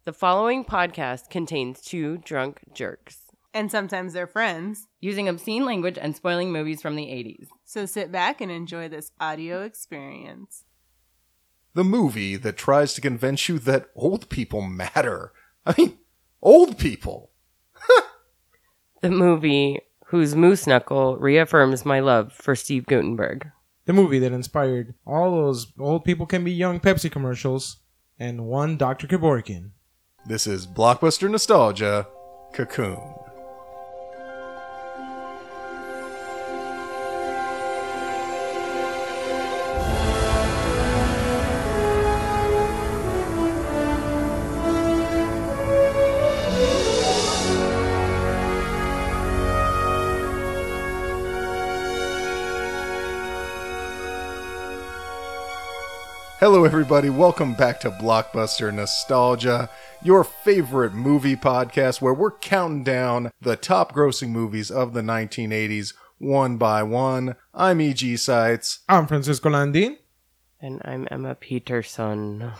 The following podcast contains two drunk jerks And sometimes they're friends. using obscene language and spoiling movies from the 80s. So sit back and enjoy this audio experience. The movie that tries to convince you that old people matter. I mean, old people. The movie whose moose knuckle reaffirms my love for Steve Guttenberg. The movie that inspired all those old people can be young Pepsi commercials and one Dr. Kevorkian. This is Blockbuster Nostalgia, Cocoon. Hello everybody, welcome back to Blockbuster Nostalgia, your favorite movie podcast where we're counting down the top grossing movies of the 1980s one by one. I'm E.G. Seitz. I'm Francisco Landin. And I'm Emma Peterson.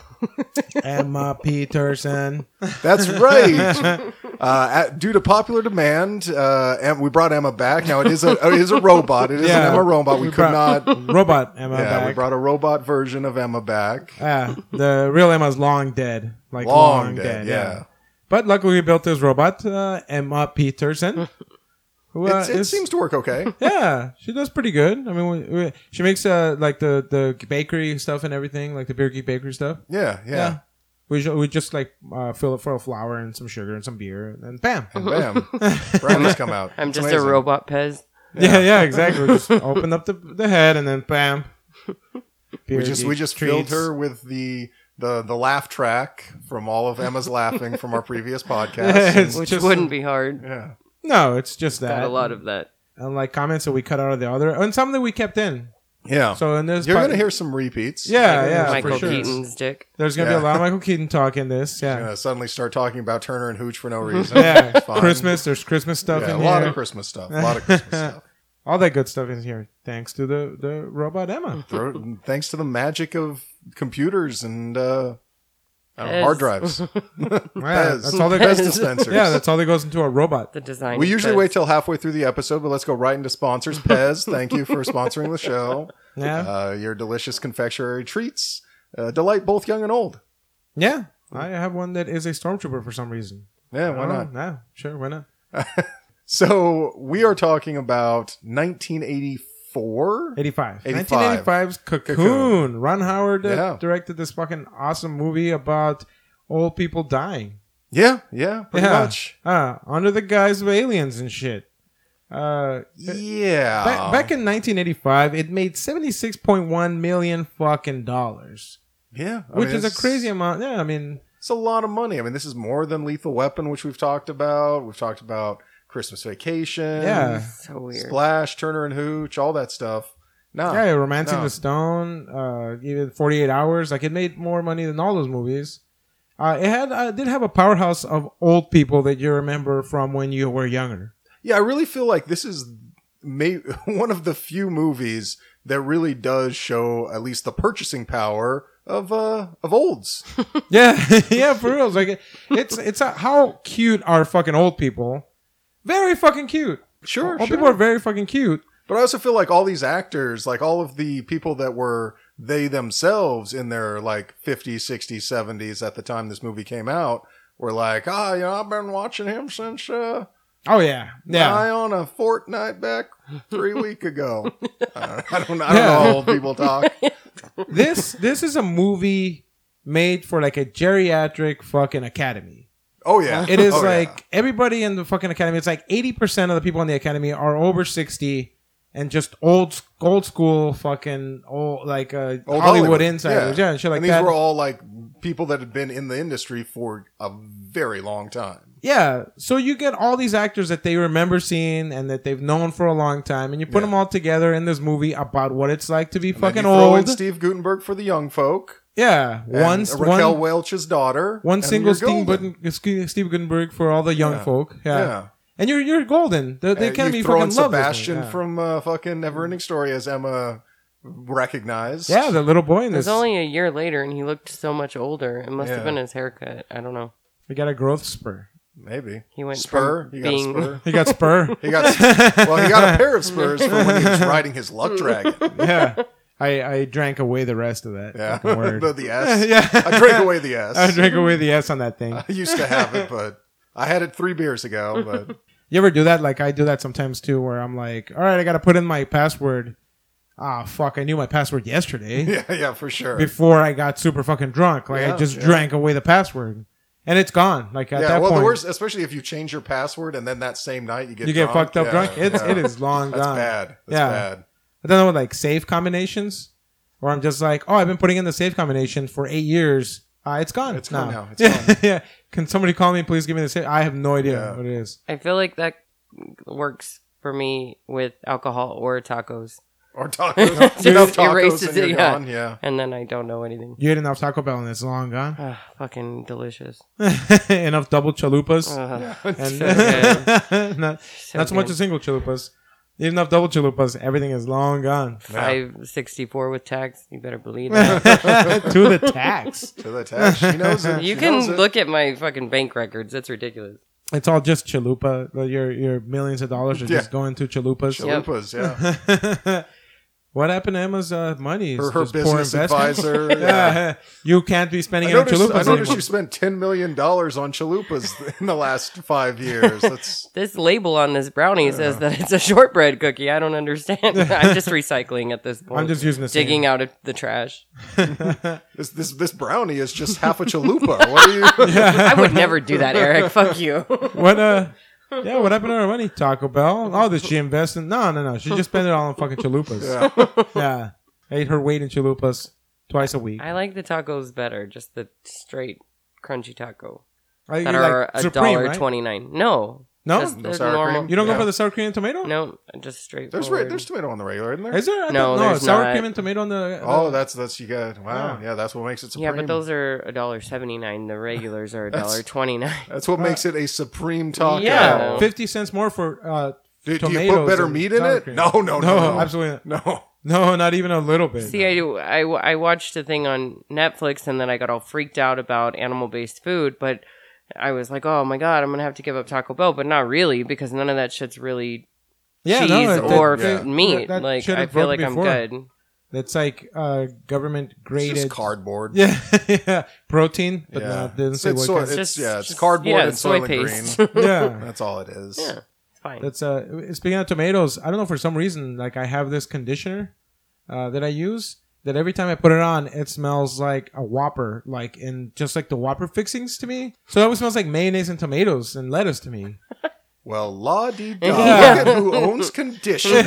Emma Peterson. That's right. Due to popular demand, we brought Emma back. Now it is a robot. It is an Emma robot. We could not robot Emma back. We brought a robot version of Emma back. The real Emma's long dead. Like long dead. Yeah. But luckily we built this robot, Emma Peterson. Who, it seems to work okay. Yeah, she does pretty good. I mean, she makes like the bakery stuff and everything, like the Beer Geek bakery stuff. Yeah. We just like fill it full of flour and some sugar and some beer, and bam, brownies come out. I'm It's just amazing. a robot Pez. Yeah, exactly. Just open up the head and then bam. We just filled her with the laugh track from all of Emma's laughing from our previous podcast. Which wouldn't be hard. Yeah. No, it's just that. Got a lot of that. And like comments that we cut out of the other, and some that we kept in. Yeah. So in this, you're gonna hear some repeats. Yeah, Michael for sure. Keaton's dick. There's gonna be a lot of Michael Keaton talk in this. Yeah. Gonna suddenly start talking about Turner and Hooch for no reason. Yeah. It's fine. Christmas. There's Christmas stuff in a here. lot of Christmas stuff. All that good stuff is here, thanks to the robot Emma. Thanks to the magic of computers and hard drives. That's all that Pez goes. dispensers. Yeah, that's all that goes into a robot. The design. We of usually Pez. wait till halfway through the episode, but let's go right into sponsors. Pez, thank you for sponsoring the show. Yeah. Your delicious confectionery treats delight both young and old. Yeah, I have one that is a stormtrooper for some reason. Yeah, why not? No, sure, why not? So we are talking about 1984. 85. 85. 1985's Cocoon. Ron Howard directed this fucking awesome movie about old people dying. Yeah, pretty much. Under the guise of aliens and shit. Yeah. Back in 1985, it made $76.1 million fucking dollars. Yeah. Which is a crazy amount. Yeah, I mean... It's a lot of money. I mean, this is more than Lethal Weapon, which we've talked about. We've talked about Christmas Vacation. Yeah. So weird. Splash, Turner and Hooch, all that stuff. No. Yeah, Romancing the Stone, even 48 Hours. Like, it made more money than all those movies. It did have a powerhouse of old people that you remember from when you were younger. Yeah, I really feel like this is one of the few movies that really does show at least the purchasing power of olds. Yeah, yeah, for real. It's like it's how cute are fucking old people? Very fucking cute. Sure, Old people are very fucking cute. But I also feel like all these actors, like all of the people that were they themselves in their like 50s, 60s, 70s at the time this movie came out, were like, I've been watching him since oh yeah. I on a fortnight back 3 weeks ago. I don't know how old people talk. This is a movie made for like a geriatric fucking academy. Oh yeah. It is everybody in the fucking academy. It's like 80% of the people in the academy are over 60 and just old school fucking old Hollywood insiders. Yeah, and shit like and these that. were all like people that had been in the industry for a very long time. Yeah, so you get all these actors that they remember seeing and that they've known for a long time, and you put them all together in this movie about what it's like to be fucking throw in old. Steve Guttenberg for the young folk. Yeah, Raquel Welch's daughter. One single Steve Guttenberg for all the young folk. Yeah. And you're golden. The Academy fucking love Sebastian from fucking Neverending Story as Emma recognized. Yeah, the little boy in It this. was only a year later, and he looked so much older. It must have been his haircut. I don't know. We got a growth spur. Maybe. He went spur. from He got being- a spur. He got spur. He got a pair of spurs for when he was riding his luck dragon. Yeah. I drank away the rest of that. Yeah, fucking word. the S. Yeah. I drank away the S. I drank away the S on that thing. I used to have it, but I had it 3 beers ago. But You ever do that? Like I do that sometimes too, where I'm like, all right, I got to put in my password. Ah, fuck, I knew my password yesterday yeah, for sure. before I got super fucking drunk. Like I just drank away the password. And it's gone. Like at that point. the worst, especially if you change your password and then that same night you get drunk. fucked up Yeah, drunk. It yeah. is long That's gone. bad. That's bad. I don't know with like save combinations, where I'm just like, oh, I've been putting in the save combination for 8 years. It's gone. It's gone now. It's yeah. gone. Yeah. Can somebody call me? Please give me the save. I have no idea Yeah. what it is. I feel like that works for me with alcohol or tacos. Or tacos. Just Enough tacos erases and you're it, gone. Yeah. And then I don't know anything. You ate enough Taco Bell and it's long gone. Fucking delicious. Enough double chalupas. And And so good. not So so much good. as single chalupas. Eat enough double chalupas, everything is long gone. 564 with tax. You better believe that. To the tax. To the tax. She knows it. You She knows can it. look at my fucking bank records. That's ridiculous. It's all just chalupa. Your millions of dollars are just going to chalupas. Chalupas, yeah. What happened to Emma's money? It's Her just poor business investment. advisor. Yeah. You can't be spending I it on noticed, chalupas I noticed anymore. you spent $10 million on chalupas in the last 5 years. That's This label on this brownie says that it's a shortbread cookie. I don't understand. I'm just recycling at this point. I'm just using the same. digging out of the trash. this brownie is just half a chalupa. What are you? I would never do that, Eric. Fuck you. What what happened to her money? Taco Bell? Oh, did she invest in? No. She just spent it all on fucking chalupas. Yeah. Ate her weight in chalupas twice a week. I like the tacos better. Just the straight crunchy taco Like, that you are like Supreme, right? $1.29. No. No? Just No the sour normal. cream? You don't go Yeah. for the sour cream and tomato? No, just straight. There's tomato on the regular, isn't there? Is there? No, there's sour not. cream and tomato on the. Oh, that's you got. Wow, yeah, that's what makes it supreme. Yeah, but those are $1.79. The regulars are $1.29. That's what makes it a supreme taco. Yeah. 50 cents more for Do you tomatoes put better and meat in sour it? cream. No, Absolutely not. no. No, not even a little bit. See, I watched a thing on Netflix and then I got all freaked out about animal-based food, but I was like, oh my God, I'm going to have to give up Taco Bell, but not really because none of that shit's really cheese or meat. that Like, shit I had feel broke like I'm before. good. It's like government It's graded just cardboard. Yeah, protein, but Yeah. no, it doesn't say It's what so- kind. it's- Just- it's cardboard yeah, and soy Soylent paste. Green. Yeah, That's all it is. Yeah, it's fine. that's speaking of tomatoes. I don't know, for some reason, like I have this conditioner that I use that every time I put it on, it smells like a Whopper, like in just like the Whopper fixings to me. So it always smells like mayonnaise and tomatoes and lettuce to me. Well, la di da. Yeah. Look at who owns conditioner.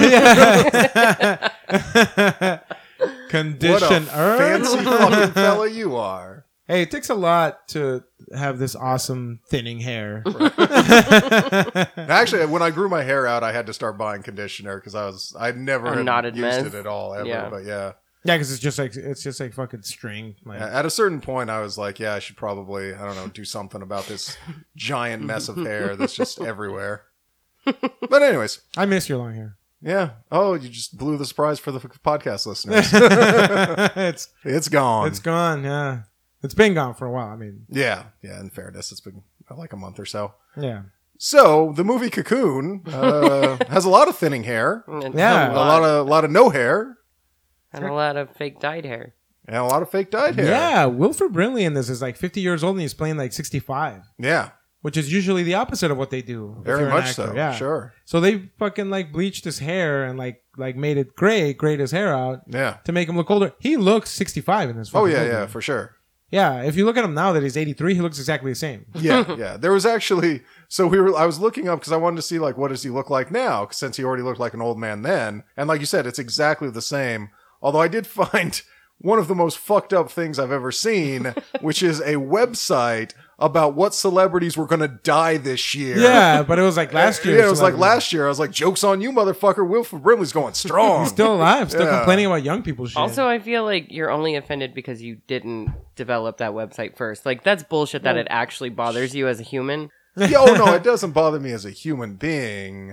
Conditioner. What a fancy fucking fella you are. Hey, it takes a lot to have this awesome thinning hair. Actually, when I grew my hair out, I had to start buying conditioner because I'd never A had knotted used mess. it at all ever. Yeah. But yeah, Yeah, because it's just like fucking string. Like, at a certain point, I was like, yeah, I should probably, I don't know, do something about this giant mess of hair that's just everywhere. But anyways, I miss your long hair. yeah. Oh, you just blew the surprise for the podcast listeners. It's gone. It's gone. Yeah, it's been gone for a while. I mean, Yeah. In fairness, it's been like a month or so. yeah. So the movie Cocoon has a lot of thinning hair, And Yeah. a lot of no hair, and a lot of fake dyed hair. and a lot of fake dyed hair. Yeah, Wilford Brimley in this is like 50 years old and he's playing like 65, Yeah. which is usually the opposite of what they do. if Very you're an much actor. so. Yeah, Sure. So they fucking like bleached his hair and like made it grayed his hair out Yeah. to make him look older. He looks 65 in this. Oh fucking yeah, movie. yeah, for sure. Yeah, if you look at him now that he's 83, he looks exactly the same. Yeah, yeah. There was actually I was looking up because I wanted to see like what does he look like now since he already looked like an old man then, and like you said, it's exactly the same. Although I did find one of the most fucked up things I've ever seen, which is a website about what celebrities were going to die this year. Yeah, but it was like last year. Yeah, it was so, like last year. I was like, joke's on you, motherfucker. Wilford Brimley's going strong. He's still alive, still Yeah. complaining about young people shit. Also, I feel like you're only offended because you didn't develop that website first. Like, that's bullshit that it actually bothers you as a human. Yeah, oh no, it doesn't bother me as a human being.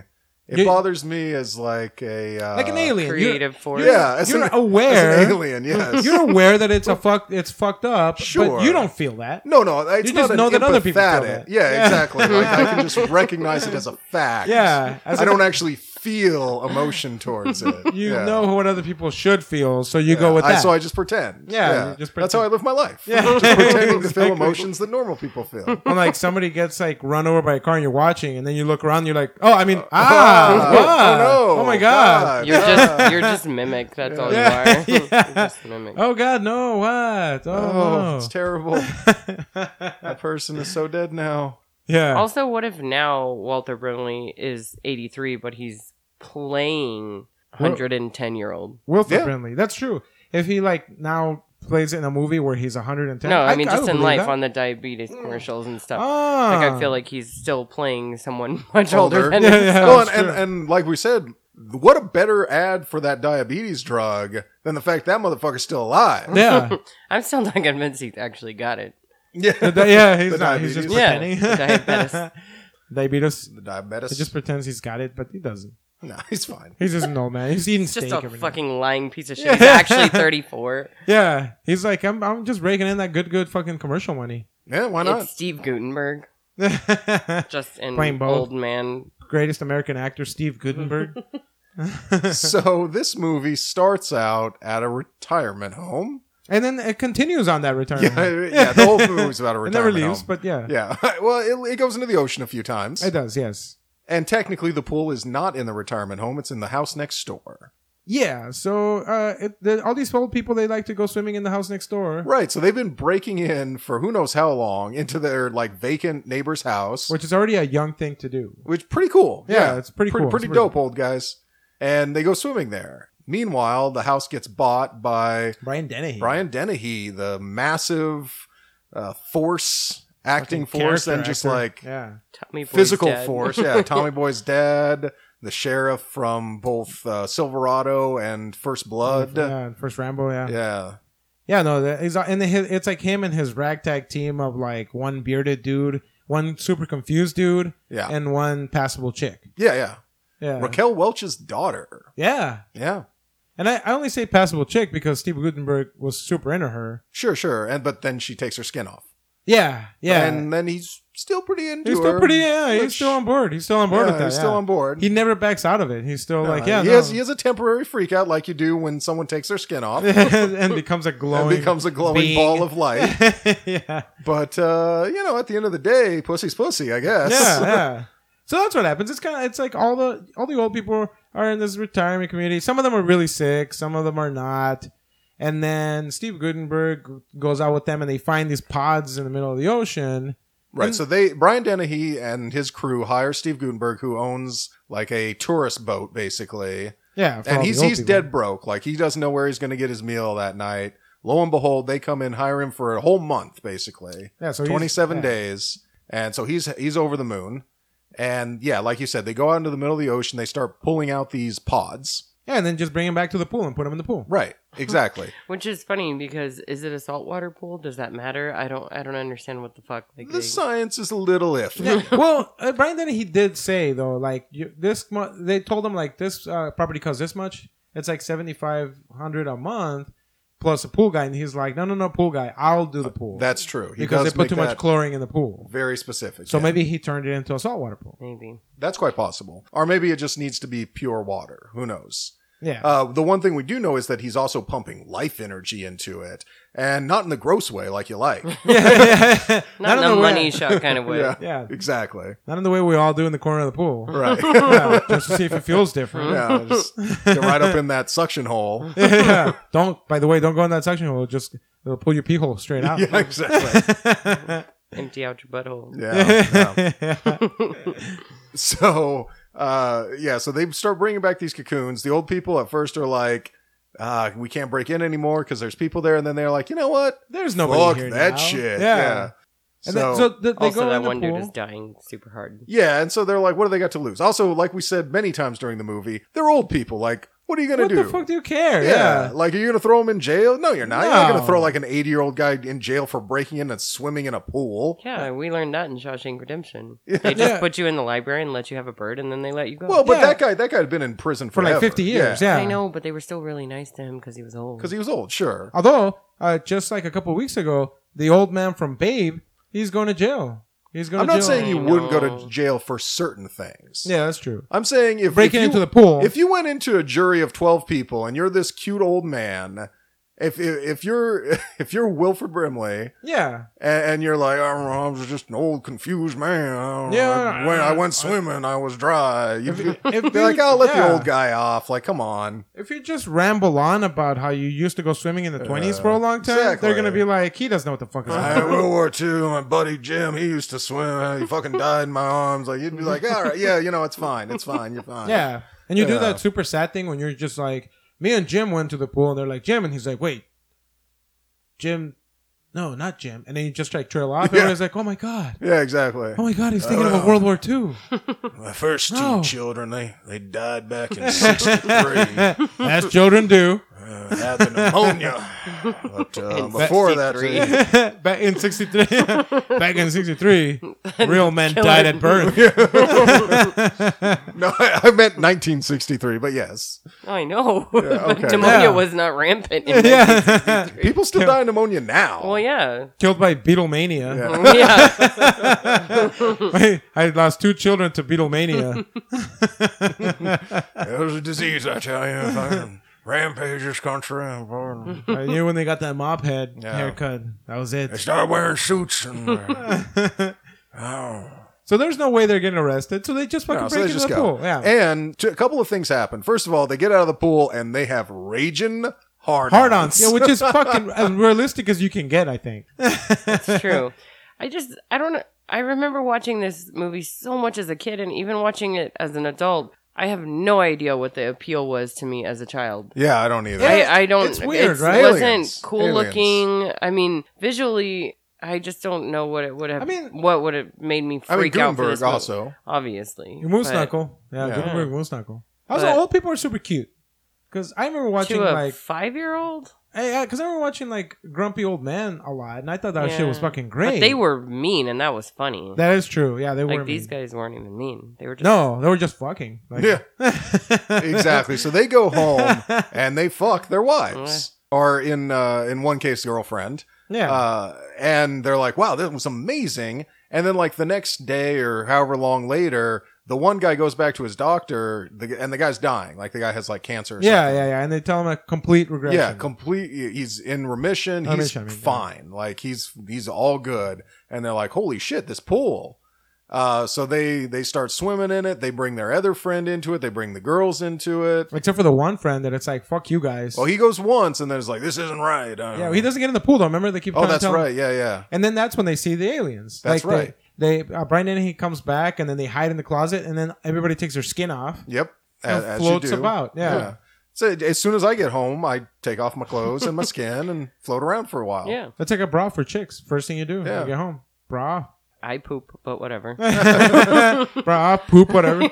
It bothers me as like a like an alien. Creative force. Yeah, as You're an aware. as an alien. Yes, You're aware that it's fucked up, Sure. but you don't feel that. no, it's You not just an know that other people feel empathetic- that. Yeah, Yeah. exactly. Like I can just recognize it as a fact. Yeah, I don't actually feel emotion towards it. You Yeah. know what other people should feel, so you go with that. So I just pretend. Yeah, you just That's how I live my life. Yeah. Just pretending to feel Exactly. emotions that normal people feel. When like somebody gets like run over by a car and you're watching, and then you look around, and you're like, oh, I mean, oh wow, no! oh my god, You're just mimic. That's all Yeah. you are. Yeah. You're just mimic. oh god, no, what? Oh, no. it's terrible. That person is so dead now. Yeah. Also, what if now Walter Brimley is 83, but he's playing 110-year-old? Wilford Yeah. Brimley. That's true. If he like now plays in a movie where he's 110. No, I mean just would in believe life that. on the diabetes commercials and stuff. Ah. Like I feel like he's still playing someone much Older. older than Yeah, himself. yeah. Well, that's and, true. and like we said, what a better ad for that diabetes drug than the fact that motherfucker's still alive. Yeah. I'm still not convinced he actually got it. Yeah, Yeah, he's The not. He's just diabetes. Yeah, pretending. the diabetes. Diabetes. the diabetes. He just pretends he's got it, but he doesn't. no, he's fine. He's just an old man. He's eating He's just steak a every night. fucking lying piece of shit. He's actually 34. Yeah. He's like, I'm just raking in that good fucking commercial money. Yeah, why not? It's Steve Gutenberg, just an Playing both. old man. Greatest American actor, Steve Gutenberg. So this movie starts out at a retirement home. And then it continues on that retirement. Yeah, the whole movie's about a It never retirement leaves, home. but yeah. Yeah, well, it goes into the ocean a few times. It does, yes. And technically, the pool is not in the retirement home; it's in the house next door. Yeah, so all these old people, they like to go swimming in the house next door, Right. So they've been breaking in for who knows how long into their like vacant neighbor's house, which is already a young thing to do. which pretty cool. Yeah, it's pretty cool. Pretty It's dope, old guys. And they go swimming there. Meanwhile, the house gets bought by Brian Dennehy. Brian Dennehy, the massive acting force, Character and just actor. like Yeah. Tommy Boy's physical dead. force. Yeah, Tommy Boy's dad, the sheriff from both Silverado and First Blood. Yeah, first Rambo, yeah. Yeah. Yeah, no, he's and it's like him and his ragtag team of like one bearded dude, one super confused dude, Yeah. and one passable chick. Yeah. Yeah. Raquel Welch's daughter. Yeah. Yeah. And I only say passable chick because Steve Gutenberg was super into her. Sure. But then she takes her skin off. Yeah. Yeah. And then he's still pretty into he's her. still pretty, yeah, he's which- still on board. He's still on board Yeah, with that. he's still yeah. on board. He never backs out of it. He's still like, yeah, he no. has a temporary freak out like you do when someone takes their skin off and and becomes a glowing becomes a glowing being. ball of light. Yeah. But at the end of the day, pussy's pussy, I guess. Yeah. So that's what happens. It's like all the old people are in this retirement community. Some of them are really sick, some of them are not. And then Steve Gutenberg goes out with them and they find these pods in the middle of the ocean. Right. So Brian Dennehy and his crew hire Steve Gutenberg, who owns like a tourist boat, basically. Yeah. for And all the he's old people. dead broke. Like he doesn't know where he's going to get his meal that night. Lo and behold, they come in, hire him for a whole month, basically. Yeah, so 27 days. And so he's over the moon. And yeah, like you said, they go out into the middle of the ocean. They start pulling out these pods. Yeah, and then just bring him back to the pool and put him in the pool. Right. Exactly. Which is funny because is it a saltwater pool? Does that matter? I don't understand what the fuck. Like, The science is a little iffy. Well, Brian Dennehy did say though, like they told him like this property costs this much. It's like $7,500 a month plus a pool guy, and he's like, no, pool guy, I'll do the pool. That's true. He because does they put make too much that chlorine in the pool. very specific. So yeah. maybe he turned it into a saltwater pool. maybe. That's quite possible. Or maybe it just needs to be pure water. Who knows? Yeah. The one thing we do know is that he's also pumping life energy into it, and not in the gross way like you like. Not in the way- money shot kind of way. Yeah. Exactly. Not in the way we all do in the corner of the pool. Right. Yeah, just to see if it feels different. Yeah, just get right up in that suction hole. Yeah. By the way, don't go in that suction hole. It'll pull your pee hole straight out. Yeah, exactly. Empty out your butthole. Yeah. So, so they start bringing back these cocoons. The old people at first are like, we can't break in anymore because there's people there. And then they're like, you know what? There's nobody Fuck here that now. shit. Yeah. Yeah. And So, they Also, go that in the one pool. dude is dying super hard. yeah. And so they're like, what do they got to lose? Also, like we said many times during the movie, they're old people. Like What are you gonna What do? the fuck do you care? Yeah. Yeah. Like, are you going to throw him in jail? No, you're not. You're not going No. to throw like an 80-year-old guy in jail for breaking in and swimming in a pool. Yeah, we learned that in Shawshank Redemption. They just put you in the library and let you have a bird, and then they let you go. Well, but Yeah. that guy had been in prison For forever. like 50 years. Yeah. I know, but they were still really nice to him because he was old. Because he was old, sure. Although, just like a couple of weeks ago, the old man from Babe, he's going to jail. He's going I'm to not jail. saying you I wouldn't go know. to jail for certain things. Yeah, that's true. I'm saying if Breaking you, into the pool. If you went into a jury of 12 people and you're this cute old man, if you're Wilford Brimley Yeah. and you're like, oh, I was just an old confused man. Yeah, When I went swimming, I was dry. You'd if be like, you- oh, let the yeah. old guy off. Like, come on. If you just ramble on about how you used to go swimming in the 20s for a long time, exactly. they're going to be like, he doesn't know what the fuck is going In on. World War II, my buddy Jim, he used to swim. He fucking died in my arms. Like, you'd be like, all right, yeah, it's fine. It's fine. You're fine. Yeah. And you do Yeah. that super sad thing when you're just like, me and Jim went to the pool and they're like, Jim. And he's like, wait, Jim. No, not Jim. And then you just like trail off. And Yeah. everybody's like, oh my God. Yeah, exactly. Oh my God, he's thinking of World War II. My first No. two children, they died back in 63. As children do. Had the pneumonia. But before that, 63. Back in 63. Back in 63, real men Kill died him. at birth. no, I meant 1963, but yes. Oh, I know. okay. Pneumonia Yeah. was not rampant. In Yeah. People still die of pneumonia now. Well, yeah. Killed by Beatlemania. Yeah. I lost 2 children to Beatlemania. It was a disease, I tell you. Fucking rampage this country. I knew when they got that mop head Yeah. haircut. That was They it. started wearing suits. And, oh. So there's no way they're getting arrested. So they just fucking No, so break they into just the go. pool. Yeah. And a couple of things happen. First of all, they get out of the pool and they have raging Hard-ons. Yeah, which is fucking as realistic as you can get, I think. It's true. I don't know. I remember watching this movie so much as a kid, and even watching it as an adult. I have no idea what the appeal was to me as a child. Yeah, I don't either. I don't. It's weird, right? It wasn't Aliens. cool Aliens. looking. I mean, visually, I just don't know what it would have. I mean- what would have made me I mean, freak out for Gutenberg this movie. also. Obviously, Moose but Knuckle. Yeah, Yeah. Gutenberg Moose Knuckle. Also, But- old people are super cute. Because I remember watching to a like... 5-year-old. Because I remember watching like Grumpy Old Man a lot. And I thought that shit was fucking great. But they were mean, and that was funny. That is true. Yeah, they were Like these mean. guys weren't even mean. They were just No, they were just fucking. Like, Yeah, exactly. So they go home and they fuck their wives, or in one case, girlfriend. Yeah. And they're like, "Wow, this was amazing." And then, like the next day or however long later, the one guy goes back to his doctor, and the guy's dying. Like the guy has like cancer. Or yeah, something. yeah. And they tell him a complete regression. Yeah, complete. He's in remission. He's Remission, I mean, fine. Like he's all good. And they're like, "Holy shit, this pool!" So they start swimming in it. They bring their other friend into it. They bring the girls into it. Except for the one friend that it's like, fuck you guys. Well, he goes once, and then it's like, "This isn't right." Yeah, he doesn't get in the pool though. Remember they keep Oh, trying to that's tell him- right. Yeah, yeah. And then that's when they see the aliens. That's like right. They Brian Dennehy comes back and then they hide in the closet and then everybody takes their skin off. Yep. And As floats you do. about. Yeah. So as soon as I get home, I take off my clothes and my skin and float around for a while. yeah. That's like a bra for chicks. First thing you do when Yeah. you get home. Bra. I poop, but whatever. Bra, poop, whatever.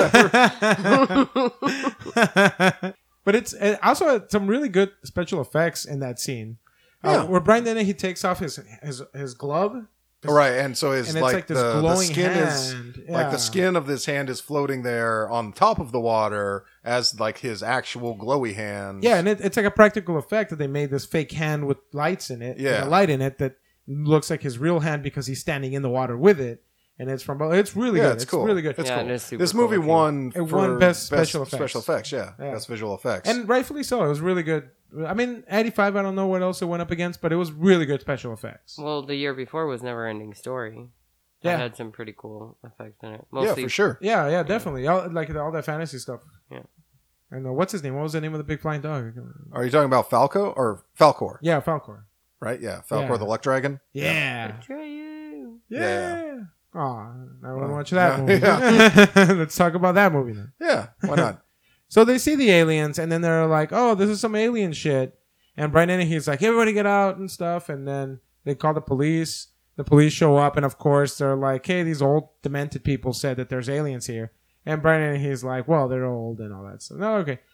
But it's also had some really good special effects in that scene. Yeah. Where Brian Dennehy takes off his glove. Right, and so it's And it's like, like this the glowing skin is hand. like Yeah. the skin of this hand is floating there on top of the water as like his actual glowy hands. Yeah, and it's like a practical effect that they made this fake hand with lights in it. Yeah. And a light in it that looks like his real hand because he's standing in the water with it. And it's it's really good. It's cool. Really good. It's Yeah, cool. it is super This cool movie looking. won It for won Best Special Effects. Special effects, yeah. Yeah. Best visual effects. And rightfully so. It was really good. I mean, 85, I don't know what else it went up against, but it was really good special effects. Well, the year before was Never Ending Story. Yeah. That had some pretty cool effects in it. yeah, Mostly, for sure. Yeah, definitely. All that fantasy stuff. Yeah. And what's his name? What was the name of the big flying dog? Are you talking about Falco or Falcor? Yeah, Falcor. Right? Yeah, Falcor Yeah. the Luck Dragon. Yeah. Try you. Yeah. Aw, I want to watch that yeah. movie. Let's talk about that movie then. Yeah, why not? So they see the aliens, and then they're like, "Oh, this is some alien shit." And Brian Dennehy's like, "Everybody get out and stuff." And then they call the police. The police show up, and of course they're like, "Hey, these old demented people said that there's aliens here." And Brian Dennehy's like, "Well, they're old and all that stuff." No, okay.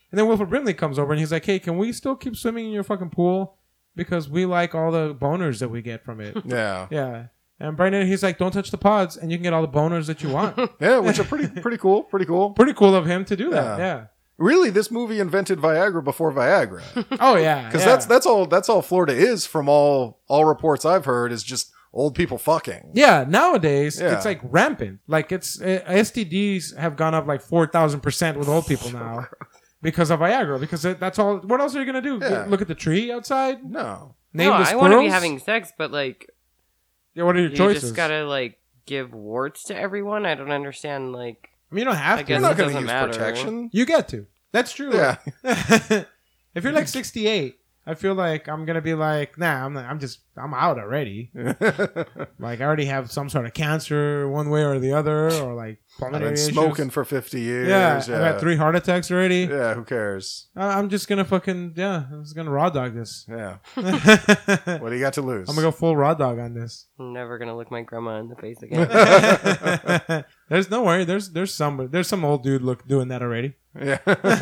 And then Wilford Brimley comes over and he's like, hey, can we still keep swimming in your fucking pool? Because we like all the boners that we get from it. Yeah. Yeah. And Brian, he's like, don't touch the pods and you can get all the boners that you want. Yeah, which are pretty cool. Pretty cool. Pretty cool of him to do that. Yeah. Really, this movie invented Viagra before Viagra. Oh, yeah. Because yeah. that's all Florida is, from all reports I've heard, is just old people fucking. Yeah, nowadays Yeah. it's like rampant. Like it's STDs have gone up like 4,000% with old people now because of Viagra. Because that's all. What else are you gonna do? Yeah. Look at the tree outside. No. Name No, the I want to be squirrels? having sex, but like, Yeah, what are your you choices? just gotta like give warts to everyone. I don't understand. Like, I mean, you don't have I to. guess You're not it going to doesn't use matter. protection. You get to. That's true. Yeah. If you're like 68, I feel like I'm gonna be like, nah, I'm out already. Like I already have some sort of cancer one way or the other, or like I've pulmonary been issues. smoking for 50 years. Yeah, I've had 3 heart attacks already. Yeah, who cares? I'm just gonna I'm just gonna raw dog this. Yeah. I'm What do you got to lose? gonna go full raw dog on this. I'm never gonna look my grandma in the face again. There's no worry. There's some old dude doing that already. Yeah.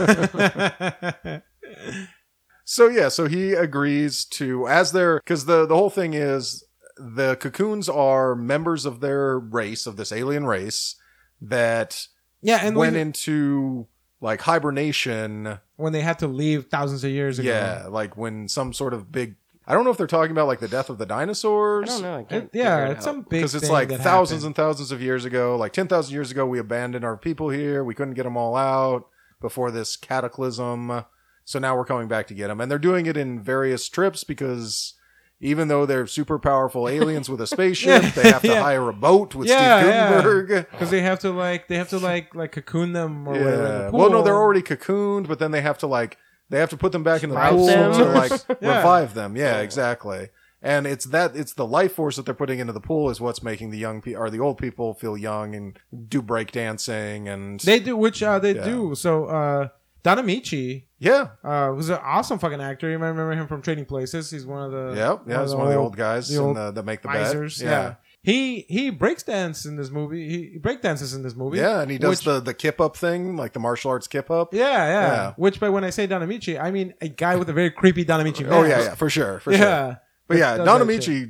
So he agrees to, because the whole thing is the cocoons are members of their race, of this alien race that Yeah, and went into like hibernation. when they had to leave thousands of years ago. Yeah, like when some sort of big, I don't know if they're talking about like the death of the dinosaurs. I don't know. I can't Yeah, figure it it's out. some big Because it's thing like that thousands happened. and thousands of years ago, like 10,000 years ago, we abandoned our people here. We couldn't get them all out before this cataclysm. So now we're coming back to get them. And they're doing it in various trips because even though they're super powerful aliens with a spaceship, they have to Yeah. hire a boat with Yeah, Steve yeah. Gutenberg. Because they have to like cocoon them or whatever. In the Yeah. pool. Well, no, they're already cocooned, but then they have to put them back into the Sprout pool them. to like Yeah. revive them. Yeah, exactly. And it's the life force that they're putting into the pool is what's making the the old people feel young and do break dancing and They do, which they Yeah. do. So Don Amici, yeah, who's an awesome fucking actor. You might remember him from Trading Places. He's one of the It's one of the old guys that make the misers. bet. Yeah. He breaks dance in this movie. He breakdances in this movie. Yeah, and he does which- the kip up thing, like the martial arts kip up. Yeah. Which, by when I say Don Amici, I mean a guy with a very creepy Don Amici mask. Oh yeah, for sure. Yeah. But yeah, Does Don that Amici,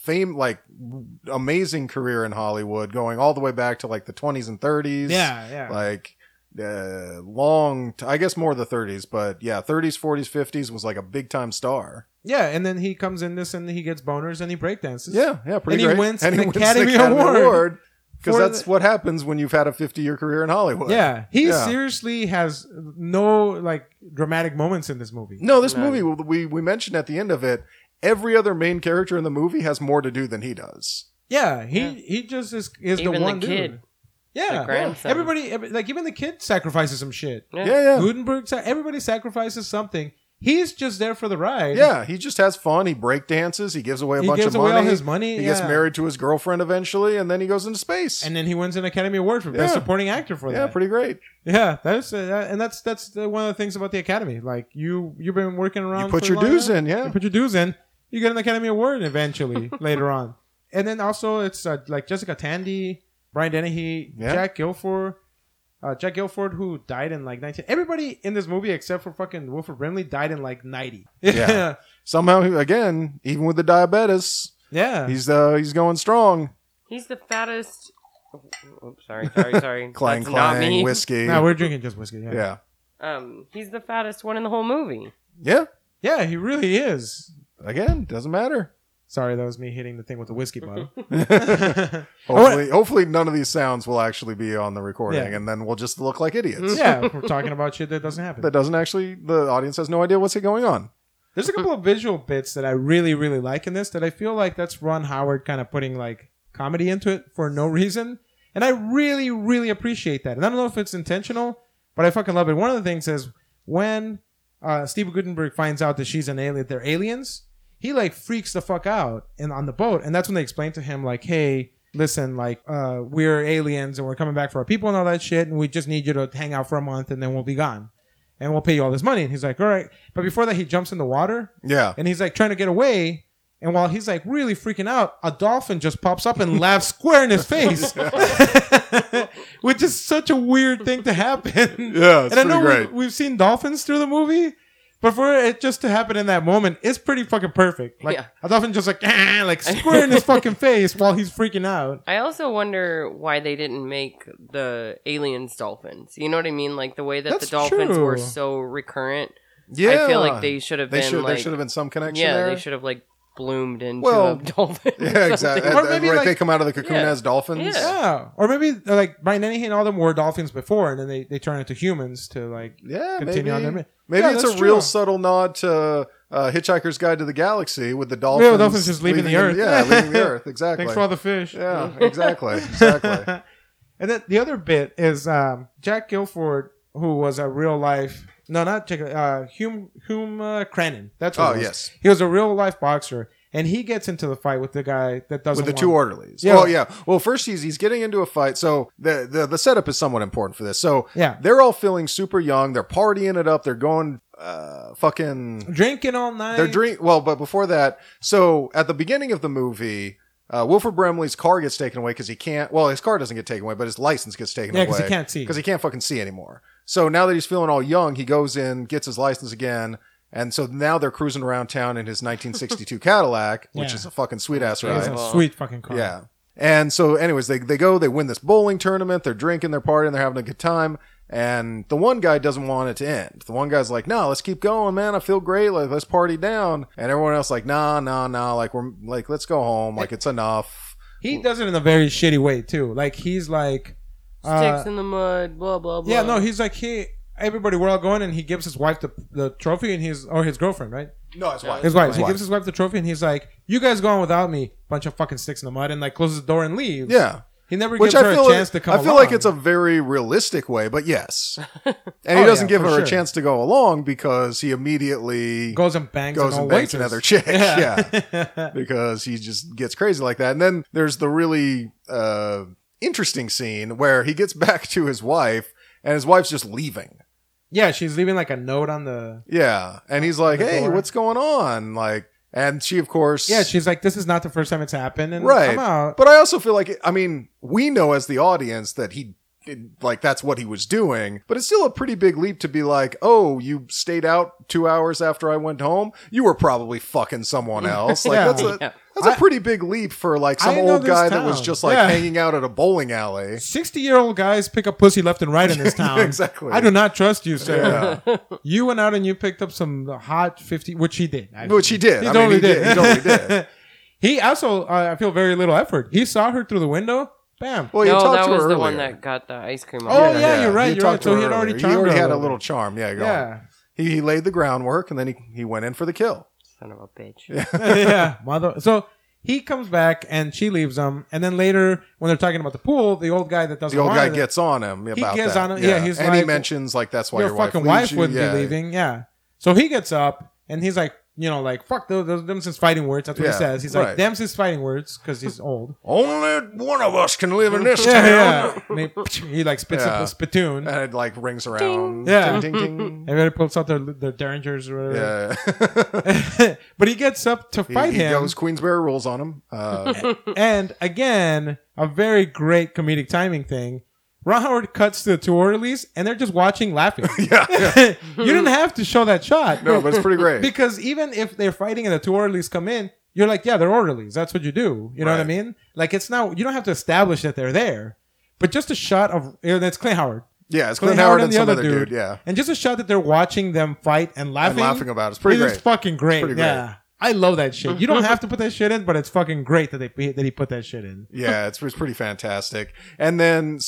amazing career in Hollywood, going all the way back to like the 20s and 30s. Yeah. Like I guess more the 30s, but yeah, 30s, 40s, 50s was like a big time star. Yeah, and then he comes in this and he gets boners and he breakdances. Yeah, pretty And he great. wins and an he wins Academy the Academy Award Award. Because for that's what happens when you've had a 50-year career in Hollywood. Yeah, he Yeah. seriously has no like dramatic moments in this movie. No, this None. movie, we mentioned at the end of it, every other main character in the movie has more to do than he does. Yeah, he just is the Even one the kid. dude. Yeah, The grandson. everybody, like even the kid sacrifices some shit. Yeah. Gutenberg, everybody sacrifices something. He's just there for the ride. Yeah, he just has fun. He break dances. He gives away a He bunch gives of away money. all his money, He gets yeah. married to his girlfriend eventually, and then he goes into space. and then he wins an Academy Award for Best Yeah. Supporting Actor for that. Yeah, pretty great. Yeah, that's one of the things about the Academy. Like you've been working around. You put for your long dues now. in, yeah. You put your dues in. You get an Academy Award eventually later on. And then also it's like Jessica Tandy, Brian Dennehy, Yeah. Jack Guilford. Jack Guilford, who died in like 19. Everybody in this movie except for fucking Wilford Brimley died in like 90. Yeah. Somehow, again, even with the diabetes, yeah. he's going strong. He's the fattest. Oops, sorry. Clang, That's not clang, me. whiskey. No, we're drinking just whiskey. Yeah. Yeah. He's the fattest one in the whole movie. Yeah. Yeah, he really is. Again, doesn't matter. Sorry, that was me hitting the thing with the whiskey bottle. Hopefully, none of these sounds will actually be on the recording, Yeah. and then we'll just look like idiots. Yeah, we're talking about shit that doesn't happen. That doesn't actually, the audience has no idea what's going on. There's a couple of visual bits that I really, really like in this that I feel like that's Ron Howard kind of putting like comedy into it for no reason. And I really, really appreciate that. And I don't know if it's intentional, but I fucking love it. One of the things is when Steve Gutenberg finds out that she's an alien, they're aliens, he like freaks the fuck out on the boat. And that's when they explain to him like, hey, listen, like we're aliens and we're coming back for our people and all that shit. And we just need you to hang out for a month and then we'll be gone. And we'll pay you all this money. And he's like, all right. But before that, he jumps in the water. Yeah. And he's like trying to get away. And while he's like really freaking out, a dolphin just pops up and laughs square in his face. which is such a weird thing to happen. Yeah, it's and I know pretty great. we've seen dolphins through the movie, but for it just to happen in that moment, it's pretty fucking perfect. Like a dolphin just like square in his fucking face while he's freaking out. I also wonder why they didn't make the aliens dolphins. You know what I mean? Like the way that That's the dolphins true. were so recurrent. Yeah, I feel like they should have been there should have been some connection yeah, there. they should have like bloomed into Well, a dolphin. Yeah, exactly. Or maybe, right, like- they come out of the cocoon Yeah. as dolphins. Yeah. Yeah, or maybe like Brian Dennehy and all them were dolphins before, and then they turn into humans to like Yeah, continue on their maybe. mission. Maybe Yeah, it's that's a real true. subtle nod to Hitchhiker's Guide to the Galaxy with the dolphins. Yeah, dolphins just leaving the Earth. Yeah, leaving the Earth. Exactly. Thanks for all the fish. Yeah, exactly. Exactly. And then the other bit is Jack Guilford, who was a real life. No, not Jack. Hume Cranon. That's what Oh, it was. yes. He was a real life boxer, and he gets into the fight with the guy that doesn't With the two want- orderlies. Yeah. Well, yeah. Well, first he's getting into a fight. So the setup is somewhat important for this. So Yeah. they're all feeling super young. They're partying it up. They're going fucking. drinking all night. They're drink. Well, but before that, so at the beginning of the movie. Wilford Brimley's car gets taken away because he can't. Well, his car doesn't get taken away, but his license gets taken Yeah, away 'cause he can't see. Because he can't fucking see anymore. So now that he's feeling all young, he goes in, gets his license again, and so now they're cruising around town in his 1962 Cadillac, which Yeah. is a fucking sweet ass It was ride. a sweet fucking car. Yeah. And so, anyways, they go, they win this bowling tournament, they're drinking, they're partying, they're having a good time. And the one guy doesn't want it to end. The one guy's like, "No, let's keep going, man. I feel great. Like, let's party down." And everyone else like, "Nah. Like, we're like, let's go home. Like, it's enough." He does it in a very shitty way too. Like he's like, Sticks in the mud, blah blah blah. yeah, no, he's like everybody, we're all going, and he gives his wife the trophy, and his girlfriend, right? No, his wife. His wife. He gives his wife the trophy, and he's like, "You guys go on without me." Bunch of fucking sticks in the mud, and like closes the door and leaves. Yeah. He never Which gives her I feel a chance to come. I feel along. like it's a very realistic way, but yes. And he Oh, doesn't yeah, give for her sure. a chance to go along because he immediately goes and bangs goes an and old bangs waitress. another chick. Yeah. Yeah. Because he just gets crazy like that. And then there's the really interesting scene where he gets back to his wife and his wife's just leaving. Yeah, she's leaving like a note on the. Yeah. And he's like, The "Hey, door. what's going on?" Like, and she, of course. Yeah, she's like, "This is not the first time it's happened," and right. I'm out. But I also feel like, I mean, we know as the audience that like that's what he was doing, but it's still a pretty big leap to be like, "Oh, you stayed out 2 hours after I went home. You were probably fucking someone else." Like Yeah. that's a pretty big leap for like some I know old this guy that was town. just like Yeah. hanging out at a bowling alley. 60-year-old guys pick up pussy left and right in this town. Exactly. I do not trust you, sir. Yeah. You went out and you picked up some hot 50, which he did. Actually. Which he did. He I totally mean, he did. did. He totally did. He also, I feel very little effort. He saw her through the window. Bam. Well, you No, talked that to was her the one earlier. that got the ice cream. Oh, on yeah, you're right, You you're talked right. So to he her had already earlier. charmed He already her a had a little little bit. charm. Yeah, go on. Yeah. He laid the groundwork and then he went in for the kill. Son of a bitch. Yeah. Mother. So he comes back and she leaves him. And then later, when they're talking about the pool, the old guy that doesn't The old want guy it, gets on him about gets that. on him. Yeah, he's and he like, mentions like that's why your your fucking wife wife wouldn't yeah. be leaving. Yeah. So he gets up and he's like, you know, like, fuck them's his fighting words. That's what Yeah, he says. He's right. like, them's his fighting words because he's old. Only one of us can live in this Yeah, town. yeah. And he like spits up Yeah. a spittoon. And it like rings around. Yeah. Ding, ding, ding. Everybody pulls out their derringers or whatever. Yeah. But he gets up to fight he him. goes Queensberry rules on him. And again, a very great comedic timing thing. Ron Howard cuts to the two orderlies, and they're just watching, laughing. yeah. You didn't have to show that shot. No, but it's pretty great. Because even if they're fighting and the two orderlies come in, you're like, yeah, they're orderlies. That's what you do. You know what I Right. mean? Like, it's not, you don't have to establish that they're there. But just a shot of, that's Clay Howard. Yeah, it's Clint Howard and the some other other dude. Yeah. And just a shot that they're watching them fight and laughing. laughing about it. It's pretty It's great. fucking great. pretty great. Yeah. I love that shit. You don't have to put that shit in, but it's fucking great that he put that shit in. Yeah, it's pretty fantastic. And then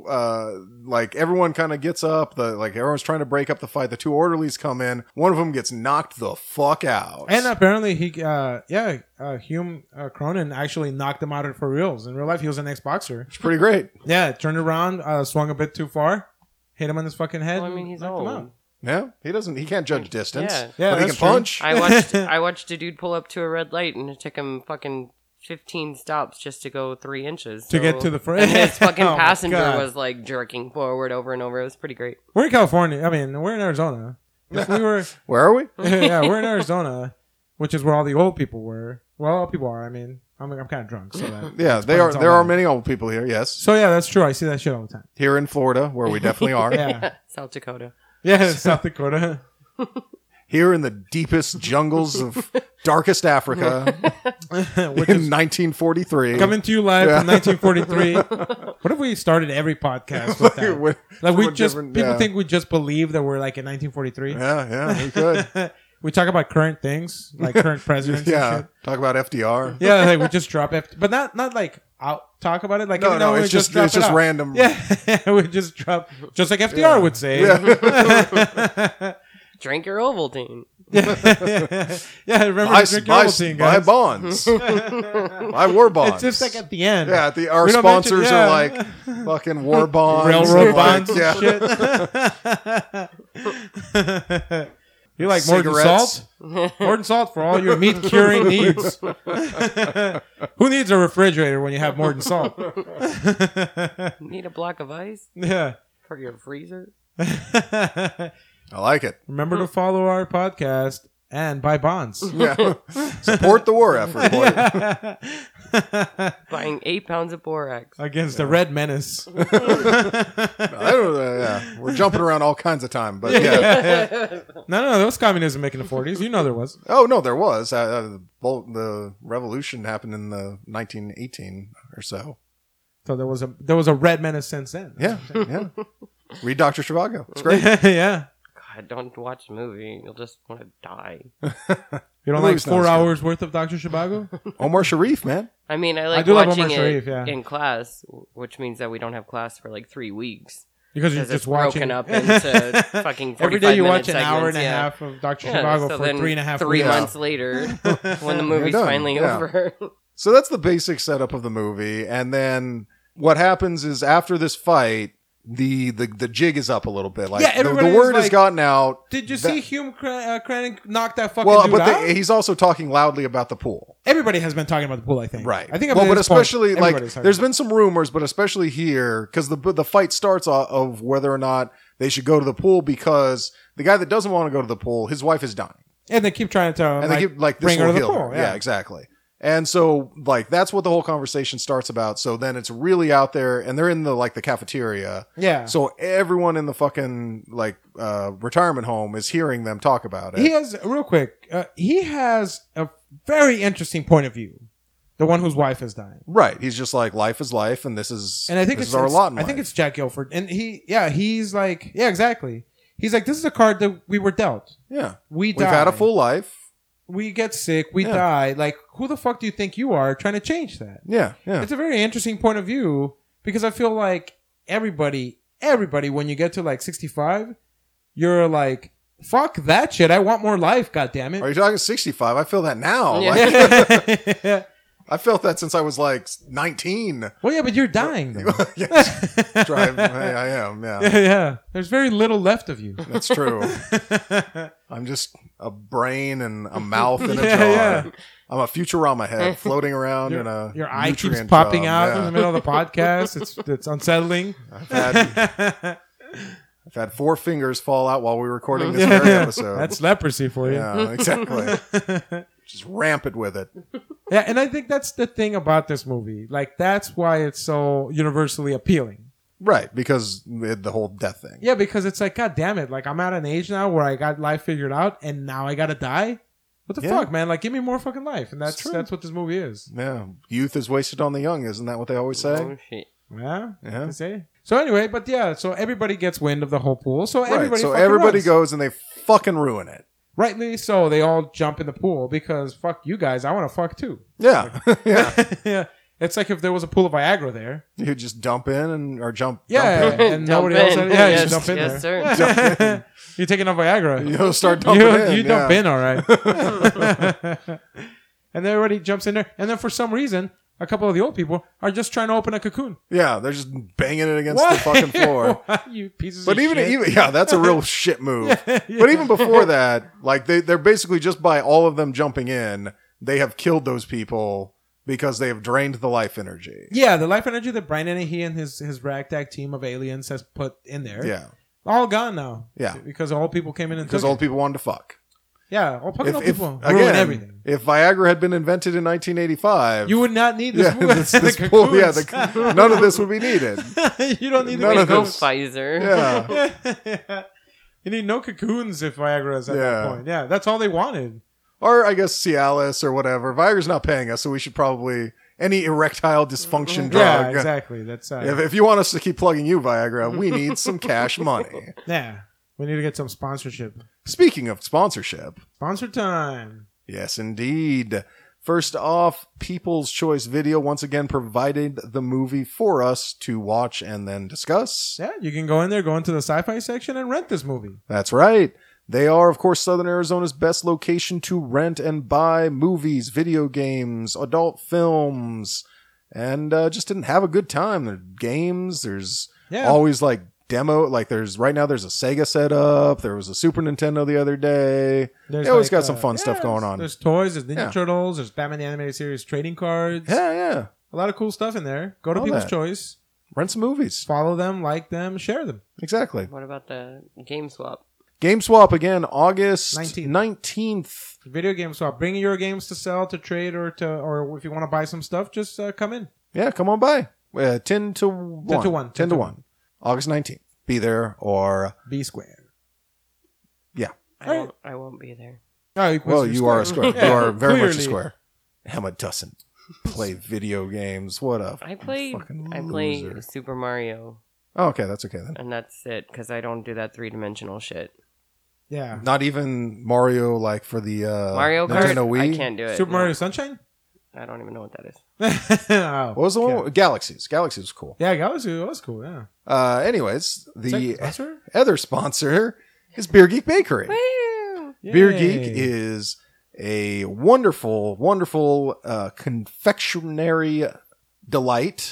so like everyone kind of gets up, everyone's trying to break up the fight. The two orderlies come in. One of them gets knocked the fuck out. And apparently Hume Cronin actually knocked him out for reals. In real life, he was an ex-boxer. it's pretty great. Yeah, turned around, swung a bit too far, hit him on his fucking head. Well, I mean, he's knocked him old. out. Yeah, he can't judge distance. Yeah. Yeah, but he that's can true. punch. I watched a dude pull up to a red light and it took him fucking 15 stops just to go 3 inches To get to the front. And his fucking Oh my passenger God. was like jerking forward over and over. It was pretty great. We're in California. I mean, we're in Arizona. If we were, Where are we? yeah, we're in Arizona, which is where all the old people were. Well, all people are. I mean, I'm kind of drunk, so that. Yeah, there are many old people here. Yes, So yeah, that's true. I see that shit all the time. here in Florida, where we definitely are. Yeah, South Dakota. yeah, South Dakota. Here in the deepest jungles of darkest Africa in 1943. Coming to you live from 1943. What if we started every podcast with that? Like we from a just different- people yeah. think we just believe that we're like in 1943. Yeah, we could. We talk about current things, like current presidents. And Yeah, shit. talk about FDR. Yeah, like we just drop it, but not like out talk about it. Like every now and it's then we just drop it's it just out. random. Yeah, we just drop just like FDR would say. Drink your Ovaltine. Yeah, remember Buy, to drink buy, your Ovaltine, buy guys. bonds. Buy war bonds. It's just like at the end. Yeah, our We don't mention- sponsors yeah. are like fucking war bonds, Railroad and like, bonds yeah. and shit. You like more than Cigarettes. salt? More than salt for all your meat curing needs. Who needs a refrigerator when you have more than salt? Need a block of ice Yeah. for your freezer? I like it. Remember to follow our podcast and buy bonds. Yeah, support the war effort. Buying 8 pounds of borax. Against the Red Menace. I don't, yeah, we're jumping around all kinds of time, but yeah. No, there was communism making the 40s. You know there was. Oh no, there was the revolution happened in the 1918 or so. So there was a Red Menace since then. Yeah. Read Dr. Zhivago. It's great. Yeah. God, don't watch the movie. You'll just want to die. You don't The like movie's not 4 as good. hours worth of Dr. Zhivago? Omar Sharif, man. I mean, I I like do love watching Omar it Sharif, yeah. in class, which means that we don't have class for like 3 weeks. Because you're Because it's just watching. broken up into fucking 45 Every day you watch minute an hour and a segments, yeah. half of Dr. Yeah, Zhivago so for then 3.5 3 weeks. months later, when the movie's done, finally yeah. over. So that's the basic setup of the movie, and then what happens is after this fight, the jig is up a little bit. Like Yeah, the everybody word is has gotten out. Did you that- see Hume Cranach knock that fucking Well, dude but out? he's also talking loudly about the pool. Everybody has been talking about the pool, I think. Right. I think. Well, up to but this point, especially like everybody's talking there's about been some rumors, but especially here because the fight starts of whether or not they should go to the pool because the guy that doesn't want to go to the pool, his wife is dying, it. And they keep trying to and they keep like this bring her will to the heal pool. her. Yeah, exactly. And so like that's what the whole conversation starts about. So then it's really out there, and they're in the cafeteria. Yeah. So everyone in the fucking retirement home is hearing them talk about it. He has real quick. He has a very interesting point of view. The one whose wife is dying. Right. He's just like life is life, and this is And I think this it's is our lot. In I think life. it's Jack Guilford, and he's like, yeah, exactly. He's like, this is a card that we were dealt. yeah. We've We've had a full life. We get sick. We Yeah. die. Like, who the fuck do you think you are trying to change that? Yeah. Yeah. It's a very interesting point of view because I feel like everybody, when you get to like 65, you're like, fuck that shit. I want more life. God damn it. Are you talking 65? I feel that now. Yeah. Like, I felt that since I was like 19. Well, yeah, but you're dying. Though. Yes. I am. Yeah. Yeah. There's very little left of you. That's true. I'm just a brain and a mouth in a Yeah, jar. yeah. I'm a Futurama head floating around in a Your eye keeps nutrient popping jar. out in the middle of the podcast. It's unsettling. I've had 4 fingers fall out while we were recording this very episode. That's leprosy for you. yeah, exactly. Just rampant with it. Yeah, and I think that's the thing about this movie. Like, that's why it's so universally appealing. Right, because the whole death thing. Yeah, because it's like, God damn it. Like, I'm at an age now where I got life figured out, and now I gotta die? What the Yeah. fuck, man? Like, give me more fucking life. And It's true. that's what this movie is. Yeah. Youth is wasted on the young, isn't that what they always say? Oh, shit. Yeah? Yeah. They say. So anyway, but yeah, so everybody gets wind of the whole pool. So Right. everybody So fucking everybody runs. goes and they fucking ruin it. Rightly so, they all jump in the pool because fuck you guys, I want to fuck too. Yeah. yeah. Yeah. It's like if there was a pool of Viagra there. You just dump in or jump. Yeah, Dump in. and Dump nobody else. in. Yeah, you Yes, jump in yes, there. sir. You're taking a Viagra. You'll start dumping in. You dump yeah. in, all right. And then everybody jumps in there, and then for some reason, a couple of the old people are just trying to open a cocoon. Yeah, they're just banging it against the fucking floor. You pieces But of even shit. yeah, that's a real shit move. But even before that, like they're basically just by all of them jumping in, they have killed those people because they have drained the life energy. Yeah, the life energy that Brian Dennehy and his ragtag team of aliens has put in there. Yeah. All gone now. Yeah. Because old people came in and Because took old it. people wanted to fuck. Yeah, I'll fucking If, people ruin again, everything. if Viagra had been invented in 1985, You would not need this. yeah, this pool, yeah, none of this would be needed. You don't need None the of Go this. Pfizer. Yeah. You need no cocoons if Viagra's at Yeah. that point. Yeah, that's all they wanted. Or I guess Cialis or whatever. Viagra's not paying us, so we should probably any erectile dysfunction Yeah, drug. exactly. That's If you want us to keep plugging you, Viagra, we need some cash money. yeah. We need to get some sponsorship. Speaking of sponsorship, Sponsor time. yes, indeed. First off, People's Choice Video once again provided the movie for us to watch and then discuss. Yeah, you can go in there, go into the sci-fi section, and rent this movie. That's right. They are, of course, Southern Arizona's best location to rent and buy movies, video games, adult films, and just didn't have a good time. There's games. There's always like demo. Like there's right now. There's a Sega setup. There was a Super Nintendo the other day. There's They always like, got some fun stuff going on. There's toys. There's Ninja Yeah. Turtles. There's Batman the Animated Series trading cards. Yeah. A lot of cool stuff in there. Go to All People's that. Choice. Rent some movies. Follow them, like them, share them. Exactly. What about the game swap? Game Swap again, August 19th. 19th. Video game swap. Bring your games to sell, to trade, or if you want to buy some stuff, just come in. Yeah, come on by. 10 to 1. 10 to 1. 10 to 1. August 19th. Be there or, Be square. yeah. I won't be there. Oh, Well, you are a square. Yeah, You are very much a clearly. square. Emma doesn't play video games. What a I play fucking play loser. Super Mario, Oh, okay, that's okay then. and that's it because I don't do that 3-dimensional shit. Yeah. Not even Mario, like for the Mario Kart, Nintendo Wii. I can't do it. Super no. Mario Sunshine? I don't even know what that is. Oh, What was the one? okay. Galaxies. Galaxies was cool. Yeah, Galaxy was cool, yeah. Anyways, the Sponsor? other sponsor is Beer Geek Bakery. Woo! Beer Yay. Geek is a wonderful, wonderful confectionery delight.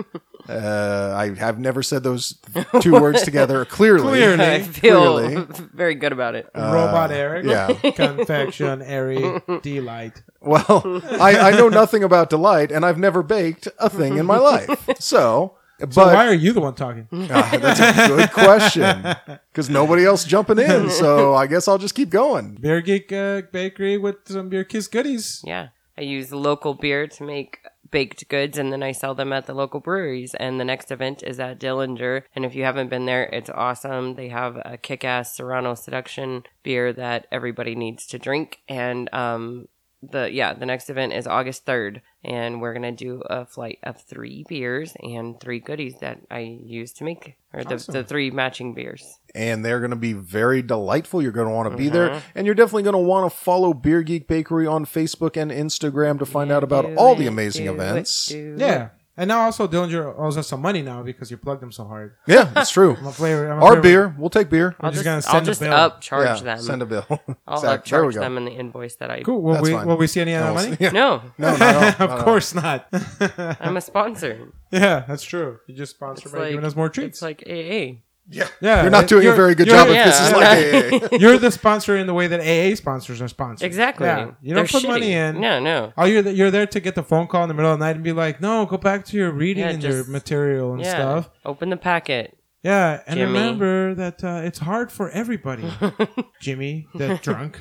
I have never said those two words together clearly. I feel Clearly. very good about it. Robot Eric. yeah. Confectionery delight. Well, I know nothing about delight, and I've never baked a thing in my life. So Why are you the one talking? that's a good question because nobody else jumping in. So I guess I'll just keep going. Beer Geek Bakery with some Beer Kiss goodies. Yeah. I use local beer to make baked goods, and then I sell them at the local breweries. And the next event is at Dillinger. And if you haven't been there, it's awesome. They have a kick-ass Serrano Seduction beer that everybody needs to drink. And the next event is August 3rd. And we're going to do a flight of 3 beers and 3 goodies that I use to make, or Awesome. the 3 matching beers. And they're going to be very delightful. You're going to want to be there. And you're definitely going to want to follow Beer Geek Bakery on Facebook and Instagram to find out about all the amazing events. Yeah. And now also Dillinger owes us some money now because you plugged them so hard. Yeah, it's true. I'm a flavor. Our beer. We'll take beer. I'll just just, gonna I'll send a just bill. upcharge Yeah, them. send a bill. I'll Exactly. There we upcharge go. them in the invoice that I... Cool. That's fine. Will we see any other No, money? yeah. No, No, not at all. Of course not. I'm a sponsor. Yeah, that's true. You just sponsor by giving us more treats. It's like AA. Yeah. Yeah, You're not doing a very good job if yeah, this is I'm like not- AA. You're the sponsor in the way that AA sponsors are sponsored. Exactly. Yeah. You don't They're put money shitty. in. No. Oh, you're there to get the phone call in the middle of the night and be like, no, go back to your reading Yeah, and your just- material and Yeah. stuff. Open the packet. Yeah, and Jimmy. remember that it's hard for everybody. Jimmy, the drunk.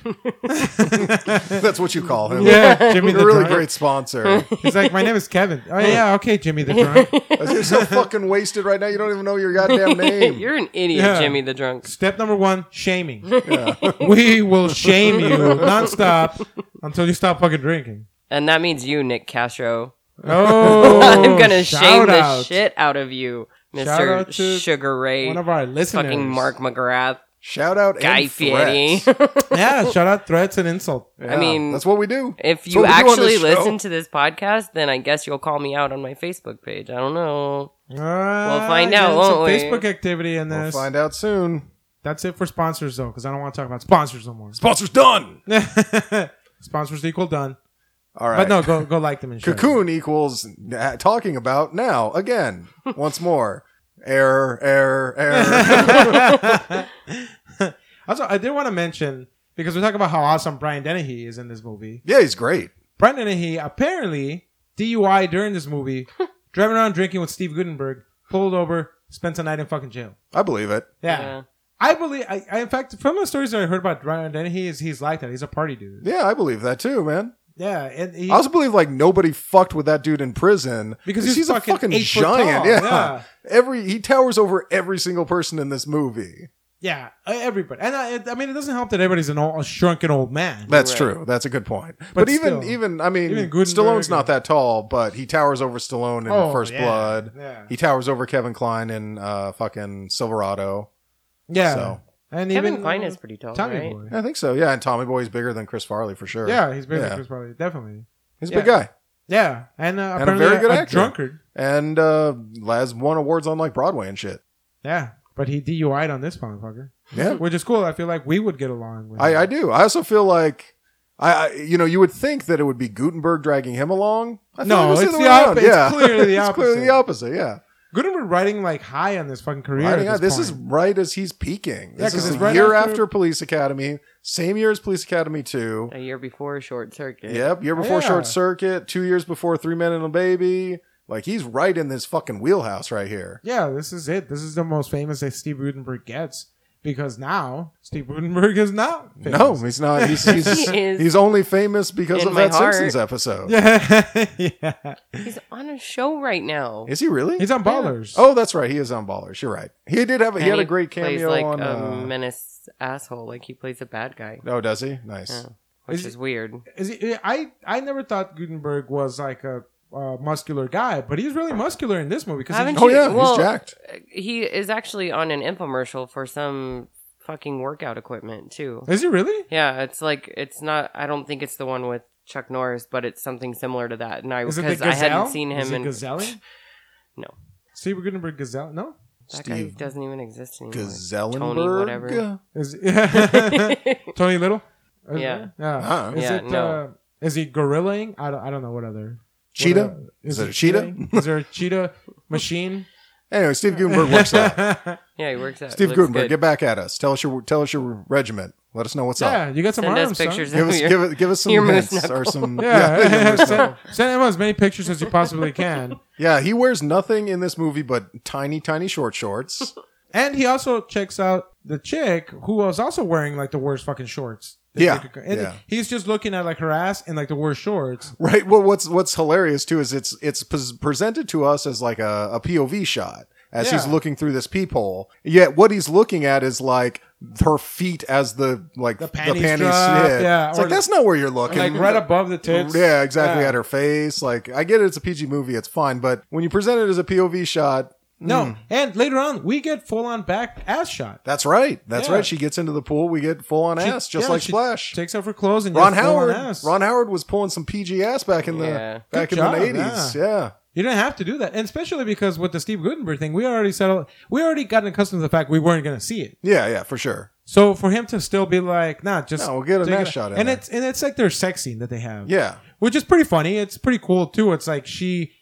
That's what you call him. Yeah, Jimmy You're the a really drunk. great sponsor. He's like, my name is Kevin. Oh, yeah, okay, Jimmy the drunk. You're so fucking wasted right now. You don't even know your goddamn name. You're an idiot, Yeah. Jimmy the drunk. Step number 1, shaming. We will shame you nonstop until you stop fucking drinking. And that means you, Nick Castro. Oh, I'm gonna shout shame the out. shit out of you, Shout out Mr. to Sugar Ray. One of our listeners. Fucking Mark McGrath. Shout out Guy and Fieri. threats. Yeah, shout out threats and insult. Yeah, mean, that's what we do. If That's you what we do on actually this show. listen to this podcast, then I guess you'll call me out on my Facebook page. I don't know. We'll find find out, won't we? Facebook activity in We'll this. find out soon. That's it for sponsors, though, because I don't want to talk about sponsors no more. Sponsor's done. Sponsors equal done. All right. But no, go like them and share them. Cocoon equals talking about now again. Once more. Error. Also, I did want to mention, because we talk about how awesome Brian Dennehy is in this movie. Yeah, he's great. Brian Dennehy apparently DUI during this movie, driving around drinking with Steve Gutenberg, pulled over, spent a night in fucking jail. I believe it. Yeah. I believe. I in fact, from the stories that I heard about Ryan Dennehy, he's like that. He's a party dude. Yeah, I believe that too, man. Yeah, and I also believe like nobody fucked with that dude in prison because he's a fucking 8 foot giant. tall. Yeah. He towers over every single person in this movie. Yeah, everybody. And I mean, it doesn't help that everybody's a shrunken old man. That's true. That's a good point. But still, even I mean, even Gutenberg Stallone's not that tall, but he towers over Stallone in First yeah, Blood. yeah. He towers over Kevin Kline in fucking Silverado. Yeah. So. And Kevin even Kline is pretty tall, Tommy right? Boy. I think so. Yeah, and Tommy Boy's bigger than Chris Farley for sure. Yeah, he's bigger than Chris Farley, definitely. He's a big guy. Yeah, and a apparently very good a actor. drunkard. And has won awards on like Broadway and shit. Yeah, but he DUI'd on this motherfucker. Yeah. Which is cool. I feel like we would get along with I do. I also feel like you would think that it would be Gutenberg dragging him along. I feel No, like it's other the way around. opposite. It's clearly the It's clearly the opposite. Yeah. Gutenberg riding like high on this fucking career. Right, at this point. is right as he's peaking. Yeah, This 'cause is it's a right year after- after Police Academy, same year as Police Academy 2. A year before Short Circuit. Yep, year before Yeah. Short Circuit, 2 years before 3 Men and a Baby. Like he's right in this fucking wheelhouse right here. Yeah, this is it. This is the most famous that Steve Gutenberg gets because now Steve Gutenberg is not famous. No, he's not. He's He is he's only famous because in of my that heart. Simpsons episode. Yeah, yeah. He's on a show right now. Is he really? He's on Ballers. Oh, that's right. He is on Ballers. You're right. He did have. He And had a great plays cameo like on. a menace asshole. Like he plays a bad guy. Oh, does he? Nice. Yeah, which Is is weird. Is he, I never thought Gutenberg was like a muscular guy, but he's really muscular in this movie because Haven't Oh you- yeah, well, he's jacked. He is actually on an infomercial for some fucking workout equipment too. is he really? Yeah, it's like it's not. I don't think it's the one with Chuck Norris, but it's something similar to that. And Is it the because Gazelle? I hadn't seen Is him it in Gazelle? No, Steve Gutenberg Gazelle? No. that guy Steve doesn't even exist anymore. Gazellenberg. Tony, whatever. Is Tony Little? Is Yeah. it? Yeah. Uh-huh. Is Yeah, it? no. Is he gorillaing? I don't know what other. Cheetah? What, Is it a he cheetah? cheetahing? Is there a cheetah machine? Anyway, Steve Gutenberg works out. Yeah, he works out. Steve Looks Gutenberg, good. get back at us. Tell us your regiment. Let us know what's Yeah, up. you got some Send us arms, son. pictures Give of us your, give us some your moose hints or knuckle. some. Yeah, send him as many pictures as you possibly can. Yeah, he wears nothing in this movie but tiny short shorts. And he also checks out the chick who was also wearing like the worst fucking shorts. Yeah, And yeah. he's just looking at like her ass in like the worst shorts. Right. Well, what's hilarious too is it's presented to us as like a POV shot as he's Yeah. looking through this peephole. Yet what he's looking at is like her feet as the panties panties. drop, yeah, It's or like that's not where you're looking. Like right above the tits. Yeah, exactly. Yeah. At her face. Like I get it. It's a PG movie. It's fine. But when you present it as a POV shot, No, and later on we get full on back ass shot. that's right. That's Yeah. right. She gets into the pool. We get full on ass, just like she Splash. takes off her clothes and Ron just full on Howard. ass. Ron Howard was pulling some PG ass back in the Yeah. back Good in job, the 80s. Yeah. You didn't have to do that, and especially because with the Steve Gutenberg thing, we already settled. We already gotten accustomed to the fact we weren't going to see it. Yeah, for sure. So for him to still be like, nah, just No, we'll get a take nice it- shot in and there. it's like their sex scene that they have, Yeah. which is pretty funny. It's pretty cool too. It's like she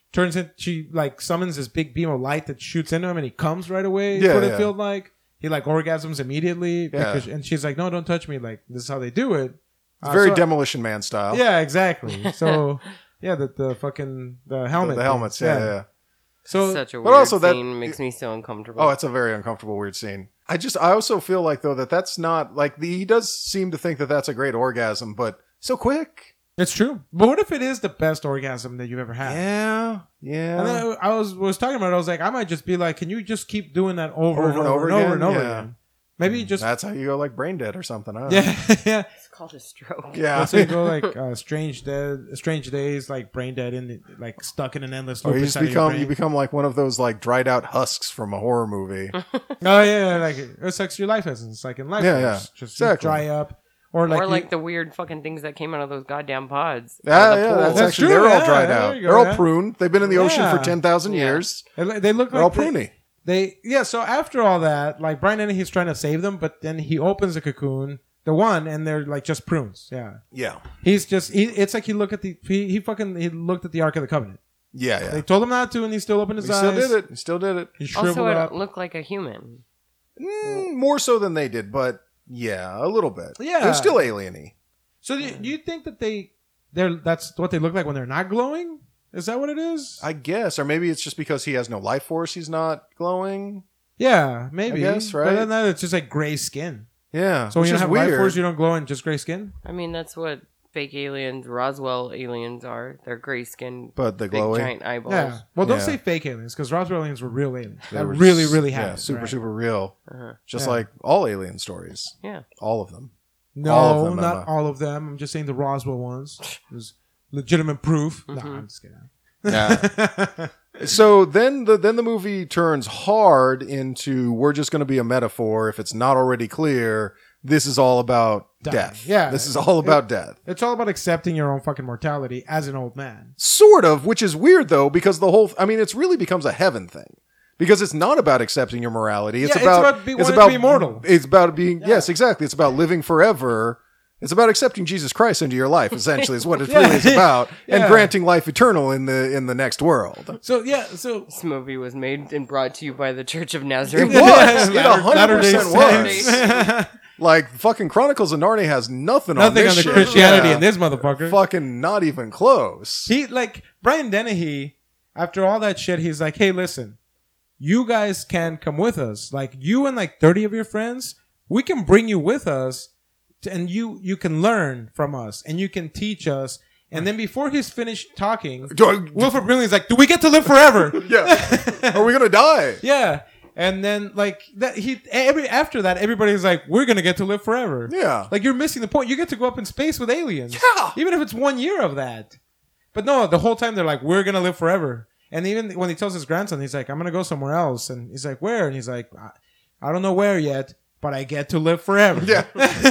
like summons this big beam of light that shoots into him, and he comes right away. Yeah, That's what yeah. it feels like. He like orgasms immediately, Yeah. and she's like, no, don't touch me. Like this is how they do it. It's very so- Demolition Man style. Yeah, exactly. So yeah, the fucking the helmet, The helmets. thing. Yeah. So Such a But weird also that- scene. Makes me so uncomfortable. Oh, it's a very uncomfortable, weird scene. I also feel like though that's not like he does seem to think that that's a great orgasm, but so quick. it's true. But what if it is the best orgasm that you've ever had? Yeah. And then I was talking about it. I was like, I might just be like, can you just keep doing that over and over Yeah. again? Maybe just That's how you go like brain dead or something. I don't know. yeah, yeah. It's called a stroke. Yeah. So you go like strange days, like brain dead, and like stuck in an endless Or loop. you just inside of your become brain. like one of those like dried out husks from a horror movie. Oh yeah, like it's like your life essence, like in life. Yeah, Force. yeah. Just Exactly. dry up, or like Or like the weird fucking things that came out of those goddamn pods. Yeah, out of the yeah, pool. that's That's actually true, they're all yeah, dried there out. you go, They're all yeah. pruned. They've been in the ocean Yeah. for 10,000 Yeah. years. they look They're all like pruny. So after all that, like Brian Dennehy's trying to save them, but then he opens the cocoon, the one, and they're like just prunes. Yeah, Yeah. he's just it's like he looked at he looked at the Ark of the Covenant. Yeah, yeah. They told him not to, and he still opened his He eyes. still did it. He still did it. He shriveled Also, up. it looked like a human. More so than they did, but yeah, a little bit. Yeah. It was still alien-y. So do you think that that's what they look like when they're not glowing? Is that what it is? I guess. Or maybe it's just because he has no life force, he's not glowing. Yeah, maybe. I guess, right? But then it's just like gray skin. Yeah. So when which you is don't have weird. life force, you don't glow in just gray skin? I mean, that's what fake aliens, Roswell aliens are. They're gray skinned, But the big glowy. giant eyeballs. Yeah. Well, don't Yeah. say fake aliens, because Roswell aliens were real aliens. They That were really, s- really yeah, happened. super, right? super real. Uh-huh. Just Yeah. like all alien stories. Yeah. All of them. No, All of them, not Emma. all of them. I'm just saying the Roswell ones. There's legitimate proof. No, I'm just kidding. Yeah. So then the movie turns hard into we're just going to be a metaphor. If it's not already clear, this is all about Dying. death. Yeah. This is all about death. It's all about accepting your own fucking mortality as an old man. Sort of, which is weird though, because it really becomes a heaven thing. Because it's not about accepting your morality. It's Yeah, it's about about wanting to be immortal. It's about being yes, exactly. It's about living forever. It's about accepting Jesus Christ into your life. Essentially, is what it really is about, and Yeah. granting life eternal in the next world. So This movie was made and brought to you by the Church of Nazareth. It was. It Latter-day 100% was. Saints. Like fucking Chronicles of Narnia has nothing on Nothing this on the shit. Christianity Yeah. in this motherfucker. Fucking not even close. He like Brian Dennehy. After all that shit, he's like, "Hey, listen, you guys can come with us. Like you and like 30 of your friends, we can bring you with us, and you can learn from us, and you can teach us." And then before he's finished talking, Wilford Brimley's like, "Do we get to live forever?" Yeah. Are we gonna die? Yeah. And then like that after that, everybody's like, "We're gonna get to live forever." Yeah. Like you're missing the point. You get to go up in space with aliens. Yeah. Even if it's 1 year of that. But no, the whole time they're like, "We're gonna live forever." And even when he tells his grandson, he's like, "I'm gonna go somewhere else." And he's like, "Where?" And he's like, I don't know where yet, but I get to live forever. Yeah.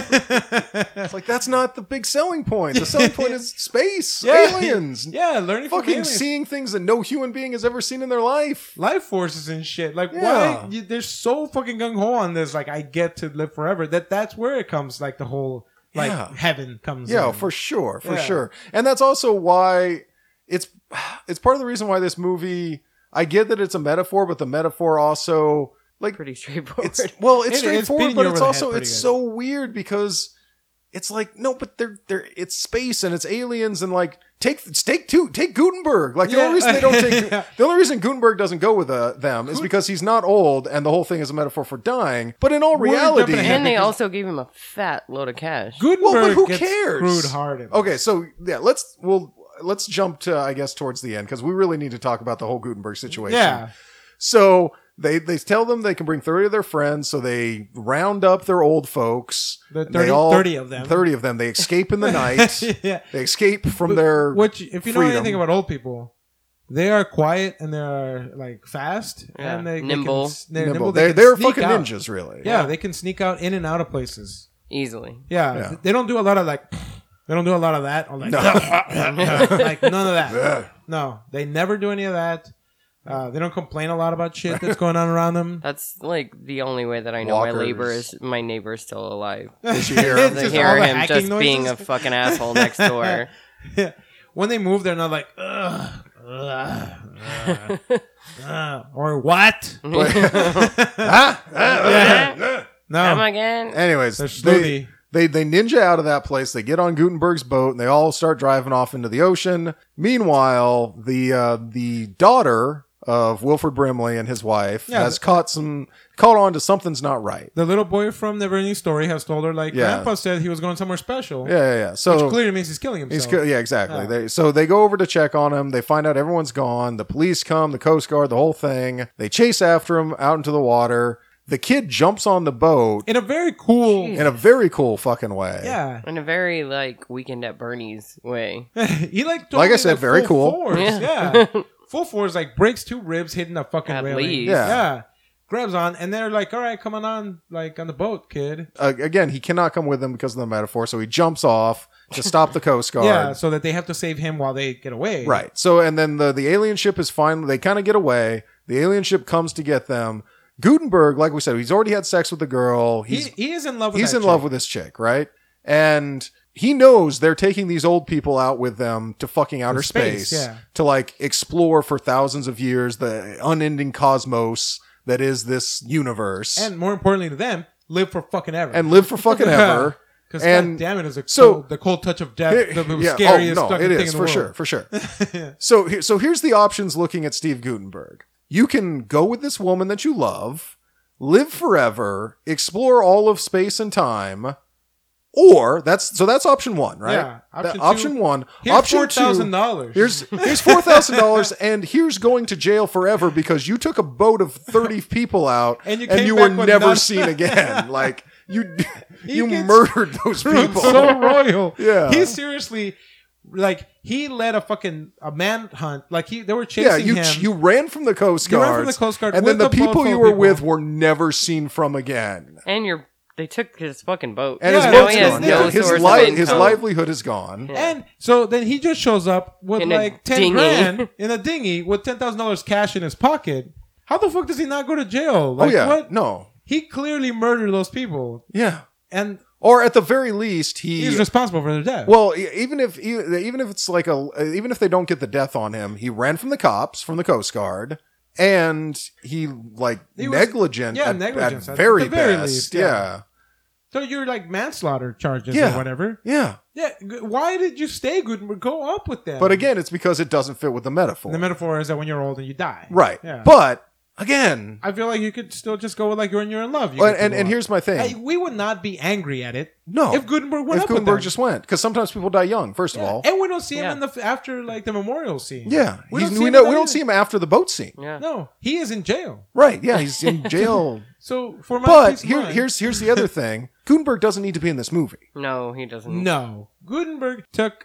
It's like that's not the big selling point. The selling point is space, Yeah. aliens, Yeah, learning from fucking aliens. seeing things that no human being has ever seen in their life. Life forces and shit. Like, Yeah. why? They're so fucking gung ho on this. Like, I get to live forever. That's where it comes. Like the whole like Yeah. heaven comes. Yeah, in. for sure, for Yeah. sure. And that's also why it's part of the reason why this movie. I get that it's a metaphor, but the metaphor also like Pretty straightforward. it's It's straightforward, beating but you it's over the also head pretty it's good. so weird because it's like no, but they're it's space and it's aliens and like take Gutenberg. Like the Yeah. only reason they don't take Yeah. the only reason Gutenberg doesn't go with them is because he's not old and the whole thing is a metaphor for dying. But in all We're reality, jumping ahead. and they because- also gave him a fat load of cash. Gutenberg well, but who gets cares? screwed hard. in Okay, so yeah, let's jump to I guess towards the end because we really need to talk about the whole Gutenberg situation. Yeah. So they tell them they can bring 30 of their friends, so they round up their old folks. The They 30 of them. 30 of them. They escape in the night. Yeah. They escape from their Which, if you know freedom. anything about old people, they are quiet and they're like fast Yeah. and they Nimble. They're nimble. They can They're sneak fucking out. ninjas, really. Yeah, they can sneak out in and out of places. Easily. Yeah, Yeah. they don't do a lot of like. They don't do a lot of that. Or like, like none of that. No, they never do any of that. They don't complain a lot about shit that's going on around them. That's like the only way that I know Walkers. my neighbor is still alive. Did you hear It's him? I just hear all the him hacking just being a noises. fucking asshole next door. Yeah. When they move, they're not like, ugh, or what? No. Come again? Anyways, They're slowly. they ninja out of that place. They get on Gutenberg's boat and they all start driving off into the ocean. Meanwhile, the daughter of Wilford Brimley and his wife Yeah, has caught on to something's not right. The little boy from Neverending Story has told her, like, Yeah. Grandpa said he was going somewhere special. Yeah. So Which clearly means he's killing himself. yeah, exactly. Yeah. So they go over to check on him. They find out everyone's gone. The police come, the Coast Guard, the whole thing. They chase after him out into the water. The kid jumps on the boat In a very cool. in a very cool fucking way. Yeah. In a very like Weekend at Bernie's way. He like Like I totally, said, very full cool. Force. Yeah. Yeah. Full force, like breaks 2 ribs hitting a fucking At railing. least. Yeah. Grabs on, and they're like, all right, come on, like on the boat, kid. Again, he cannot come with them because of the metaphor, so he jumps off to stop the Coast Guard. Yeah, so that they have to save him while they get away. Right. So, and then the alien ship is finally, they kind of get away. The alien ship comes to get them. Gutenberg, like we said, he's already had sex with the girl. He is in love with He's that in love chick. with this chick, right? And he knows they're taking these old people out with them to fucking outer space, space, yeah. to like explore for thousands of years the unending cosmos that is this universe And more importantly to them, live for fucking ever. and live for fucking ever. Because and damn it, is so- the cold touch of death, the Yeah, scariest oh, no, fucking it thing is in the for world. sure, for sure. So here's the options looking at Steve Gutenberg. You can go with this woman that you love. live forever, explore all of space and time, or that's option one, right? Yeah, Option one. Here's Option $4,000. Here's $4,000, and here's going to jail forever because you took a boat of 30 people out And and you you came were back with never none. seen again. Like you gets murdered those people. so royal. Yeah. He seriously, like, he led a manhunt. Like, they were chasing Yeah, him. you ran from the Coast You Guard. ran from the Coast Guard and then with the the people boat you full were of with people. were never seen from again. And they took his fucking boat. And Yeah, his now boat's he has gone. no Yeah, his, source of his income. livelihood is gone. Yeah. And so then he just shows up with In a like 10 dinghy. grand in a dinghy with $10,000 cash in his pocket. How the fuck does he not go to jail? Like, Oh yeah, what? no, He clearly murdered those people, yeah. and Or at the very least, he's responsible for their death. Well, even if it's like even if they don't get the death on him, he ran from the cops, from the Coast Guard, and he was negligent. negligence at at very the very best. least, Yeah, so you're like manslaughter charges Yeah. or whatever. yeah. Yeah. Why did you stay, Gutenberg? Go up with them. But again, it's because it doesn't fit with the metaphor. the metaphor is that when you're old and you die. Right. Yeah. But again, I feel like you could still just go with like when you're in love. You and, get to and, go and up. here's my thing. Hey, we would not be angry at it. No. If Gutenberg went If up with Gutenberg them. just went, because sometimes people die young. First of all, And we don't see him Yeah. in after like the memorial scene. yeah, we He's- don't see we him know in we that don't either. see him after the boat scene. Yeah. No, he is in jail. Right? Yeah, he's in jail. So for my But peace of mind- here's the other thing. Gutenberg doesn't need to be in this movie. No, he doesn't. no. Gutenberg took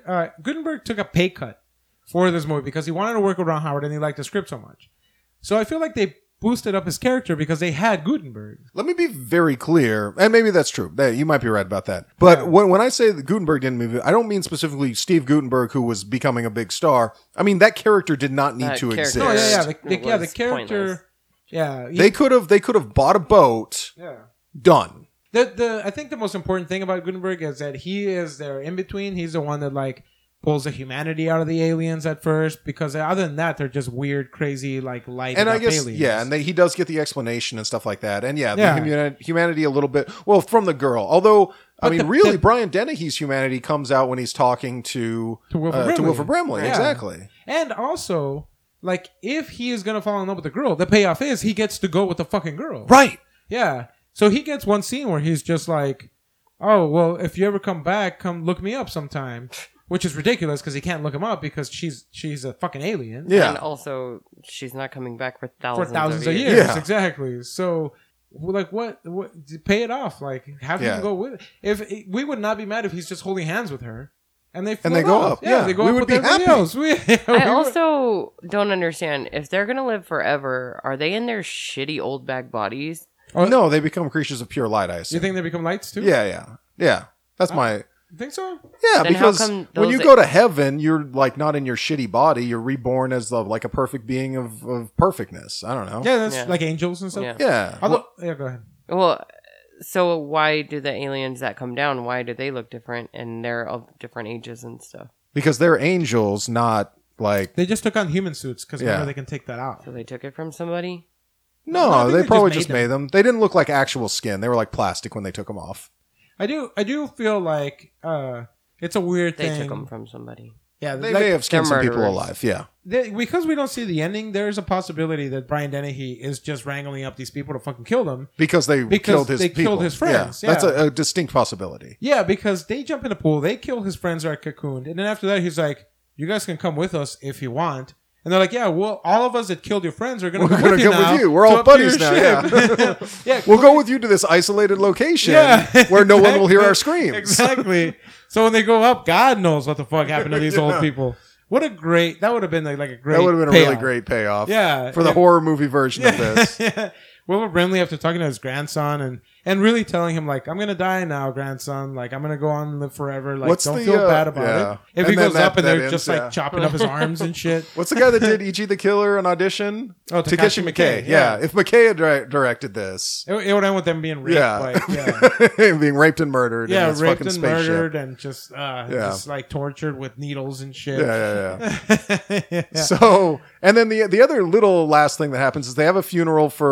a pay cut for this movie because he wanted to work with Ron Howard and he liked the script so much. So I feel like they boosted up his character because they had Gutenberg. Let me be very clear, and maybe that's true. You might be right about that. But Yeah. when I say that Gutenberg didn't move, I don't mean specifically Steve Gutenberg, who was becoming a big star. I mean that character did not need That to character- exist. No, yeah, It the was character. pointless. Yeah, They could have bought a boat. yeah. Done. I think the most important thing about Gutenberg is that he is their in between. He's the one that like pulls the humanity out of the aliens at first, because other than that, they're just weird, crazy, like light. And I up guess aliens. yeah, and he does get the explanation and stuff like that. And yeah, Yeah. the humanity a little bit. Well, from the girl, although I But mean, the- really, the- Brian Dennehy's humanity comes out when he's talking to Wilford Brimley. Yeah. Exactly. And also, like, if he is gonna fall in love with the girl, the payoff is he gets to go with the fucking girl. Right. Yeah. So he gets one scene where he's just like, "Oh, well, if you ever come back, come look me up sometime," which is ridiculous because he can't look him up because she's a fucking alien. Yeah. And also, she's not coming back for For thousands, of of years. Yeah. Exactly. So, like, what? Pay it off. Like, have Yeah. him go with. If we would not be mad if he's just holding hands with her, and they And they float go off. up. Yeah. they go We up would with be everybody happy. else. I also don't understand if they're gonna live forever. Are they in their shitty old bag bodies? No, they become creatures of pure light. I You assume. think they become lights too? Yeah. That's my. You think so? Yeah, Then how because come when those you that- go to heaven, you're like not in your shitty body. You're reborn as like a perfect being of perfectness. I don't know. Yeah, that's Yeah. like angels and stuff. Yeah. Yeah. Although, yeah, go ahead. Well, so why do the aliens that come down? Why do they look different and they're of different ages and stuff? Because they're angels, not like. They just took on human suits because Yeah. they can take that out. So they took it from somebody. No, No, I think they they probably just just made made them. They didn't look like actual skin. They were like plastic when they took them off. I do feel like it's a weird They thing. took them from somebody. Yeah, They like, may have skinned they're some people murderers. alive. Yeah. because we don't see the ending. There's a possibility that Brian Dennehy is just wrangling up these people to fucking kill them. Because they killed his they people. killed his friends. Yeah. That's yeah. a distinct possibility. Yeah, because they jump in the pool, they kill his friends who are cocooned, and then after that, he's like, "You guys can come with us if you want." And they're like, "Yeah, well, all of us that killed your friends are going to We're come gonna with you come with now you. We're to all up to buddies your now, ship." Yeah, We'll go with you to this isolated location where no one will hear our screams. Exactly. So when they go up, God knows what the fuck happened to these old people. What a great, that would have been like a great That would have been a really payoff. great payoff. Yeah. For the horror movie version of this. Yeah. Wilbur Brimley, after talking to his grandson and really telling him, like, "I'm going to die now, grandson. Like, I'm going to go on and live forever. Like, What's don't the, feel bad about yeah. it." If And he then goes up and that they're ends, just, yeah. like, chopping up his arms and shit. What's the guy that did Ichi the Killer on Audition? Oh, Takashi Miike, Yeah. yeah. If McKay had directed this. It would end with them being raped. Yeah. Like, yeah. Being raped and murdered in this raped fucking and spaceship. murdered and just like tortured with needles and shit. Yeah. Yeah. So, and then the other little last thing that happens is they have a funeral for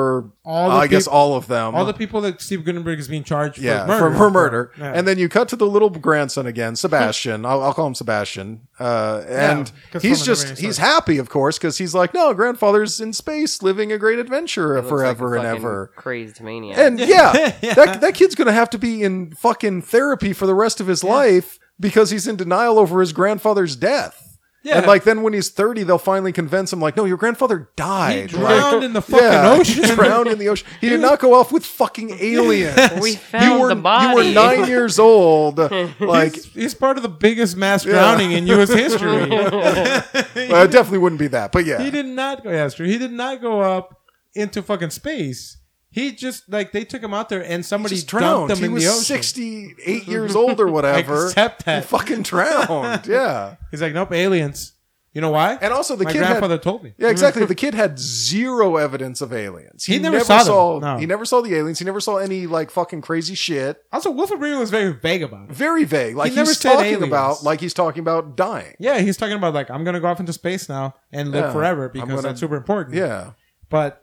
all the I guess peop- all of them. all the people that Steve Gutenberg is being charged yeah, for murder. for murder. Yeah. And then you cut to the little grandson again, Sebastian. I'll call him Sebastian. And 'cause he's from a just, different he's story. happy, of course, because he's like, no, grandfather's in space living a great adventure He looks forever like a and fucking ever. crazy maniac. And yeah, that kid's going to have to be in fucking therapy for the rest of his life because he's in denial over his grandfather's death. Yeah. And like then when he's 30, they'll finally convince him like, no, your grandfather He died. drowned in the fucking Yeah, ocean. He drowned in the ocean. He did not go off with fucking aliens. We found the body. You were 9 years old. Like, He's part of the biggest mass drowning in U.S. history. it definitely wouldn't be that. But yeah. He did not go. Yeah, it's true. He did not go up into fucking space. He just like they took him out there and He somebody just dumped drowned. him He in was the ocean. 68 years old or whatever. Accept that. He fucking drowned. Yeah. He's like, nope, aliens. You know why? And also the My kid grandfather had, told me. yeah, exactly. The kid had zero evidence of aliens. He never saw them. No. He never saw the aliens. He never saw any like fucking crazy shit. Also, Wilford Brimley was very vague about it. Very vague. Like He never he's said talking aliens. about like he's talking about dying. Yeah, he's talking about like I'm gonna go off into space now and live Yeah. forever I'm because gonna- that's super important. Yeah. But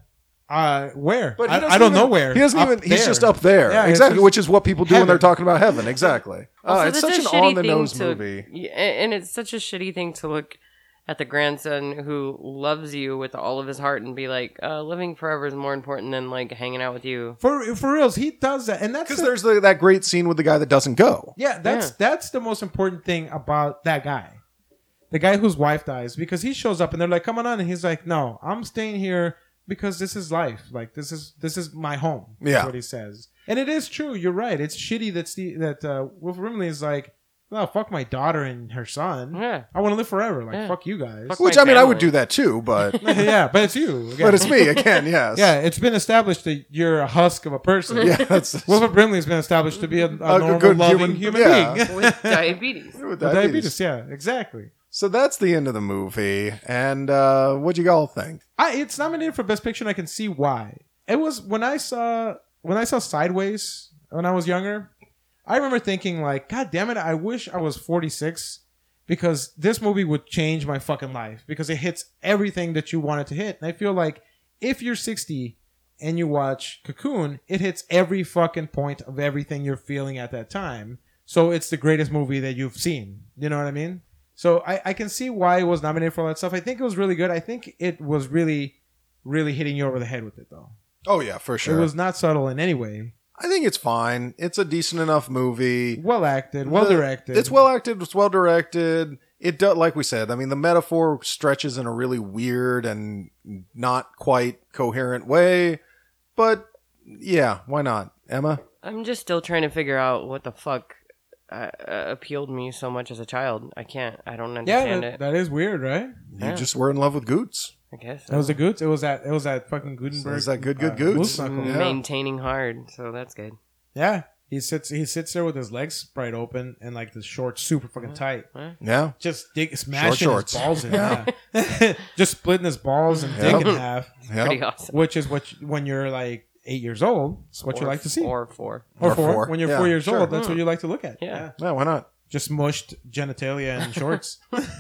where? But he I doesn't don't know even- where. He doesn't Up even. He's there. just up there. Yeah, it's exactly, just which is what people do when they're heaven. talking about heaven. Exactly. Also, It's that's such a an shitty on the nose thing to- movie. Yeah, and it's such a shitty thing to look at the grandson who loves you with all of his heart and be like, living forever is more important than like hanging out with you. For reals, he does that, and that's Because there's that great scene with the guy that doesn't go. yeah, that's the most important thing about that guy, the guy whose wife dies, because he shows up and they're like, "Come on," and he's like, "No, I'm staying here because this is life. Like this is my home." That's Yeah. what he says, and it is true. You're right. It's shitty that Wilford Brimley is like, "No, fuck my daughter and her son. Yeah. I want to live forever. Like Yeah. fuck you guys." Fuck Which my I mean, I would family. do that too, but Yeah, but it's you. Again. but it's me again. Yes. Yeah, it's been established that you're a husk of a person. Yeah. That's Wilford Brimley's been established to be a normal, good loving human- human yeah. being. With diabetes. with With diabetes. diabetes, yeah, exactly. So that's the end of the movie. And what'd you all think? It's nominated for Best Picture, and I can see why. It was when I saw Sideways when I was younger. I remember thinking like, God damn it! I wish I was 46 because this movie would change my fucking life because it hits everything that you want it to hit. And I feel like if you're 60 and you watch Cocoon, it hits every fucking point of everything you're feeling at that time. So it's the greatest movie that you've seen. You know what I mean? So I can see why it was nominated for all that stuff. I think it was really good. I think it was really, really hitting you over the head with it, though. Oh yeah, for sure. It was not subtle in any way. I think it's fine. It's a decent enough movie. Well acted, well directed. It's well acted. It's well directed. It does, like we said. I mean, the metaphor stretches in a really weird and not quite coherent way. But yeah, why not, Emma? I'm just still trying to figure out what the fuck appealed me so much as a child. I don't understand it. that is weird, right? You Yeah. just were in love with Goots. I guess That was the Goots. It was that fucking Gutenberg. It was that good Goots. Moose knuckle. Yeah. maintaining hard, so that's good. Yeah, he sits there with his legs spread open and like the shorts super fucking tight, Yeah. just smashing shorts. his balls in half, just splitting his balls and dick in half, Yeah. Pretty awesome. which is when you're like 8 years old. It's what you like to see. Or 4. Or Or four. four. When you're Yeah, 4 years sure. old, that's what you like to look at. Yeah. Yeah, why not? Just mushed genitalia and shorts.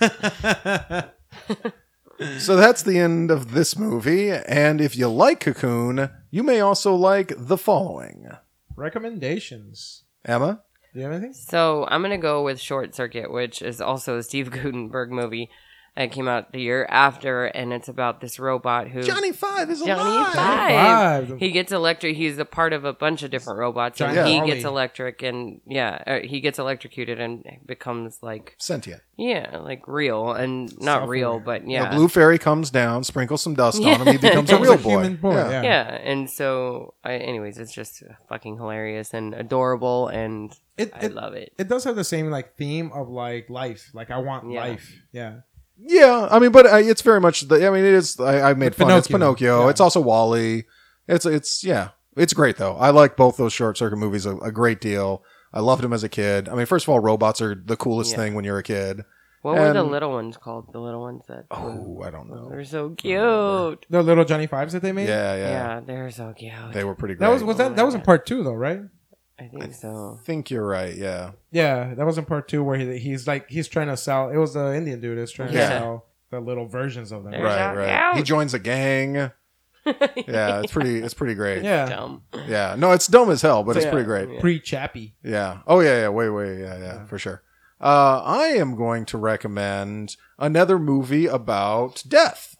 So that's the end of this movie. And if you like Cocoon, you may also like the following. Recommendations. Emma? Do you have anything? So I'm gonna go with Short Circuit, which is also a Steve Gutenberg movie. It came out the year after, and it's about this robot who Johnny Five is Johnny alive. Five. Five. He gets electric. He's a part of a bunch of different robots, Johnny and he Farley. gets electric, and he gets electrocuted and becomes like Sentient. like real and not real, but The blue fairy comes down, sprinkles some dust on him, he becomes a Becomes real a boy. human boy, yeah. yeah. And so, anyways, it's just fucking hilarious and adorable, and I love it. It does have the same like theme of like life. Like I want Yeah. life. Yeah. Yeah, I mean, but it's very much the. I mean, it is. I made fun. It's Pinocchio. Pinocchio. Yeah. It's also Wall-E. It's yeah. It's great though. I like both those Short Circuit movies a great deal. I loved them as a kid. I mean, first of all, robots are the coolest Yeah. thing when you're a kid. What were the And- little ones called? The little ones that Oh, I don't know. they're so cute. The little Johnny Fives that they made. Yeah, Yeah, yeah. they're so cute. They were pretty great. That was that was in part 2 though, right? I think so. I think you're right. Yeah. Yeah, that was in part 2 where he's trying to sell. It was the Indian dude that's trying Yeah. to sell the little versions of them. There's Right, out right. now. He joins a gang. Yeah, it's pretty great. Yeah. Dumb. Yeah. No, it's dumb as hell, but it's Yeah. pretty great. Yeah. Pre-Chappie. Yeah. Oh yeah, way, yeah, for sure. I am going to recommend another movie about death.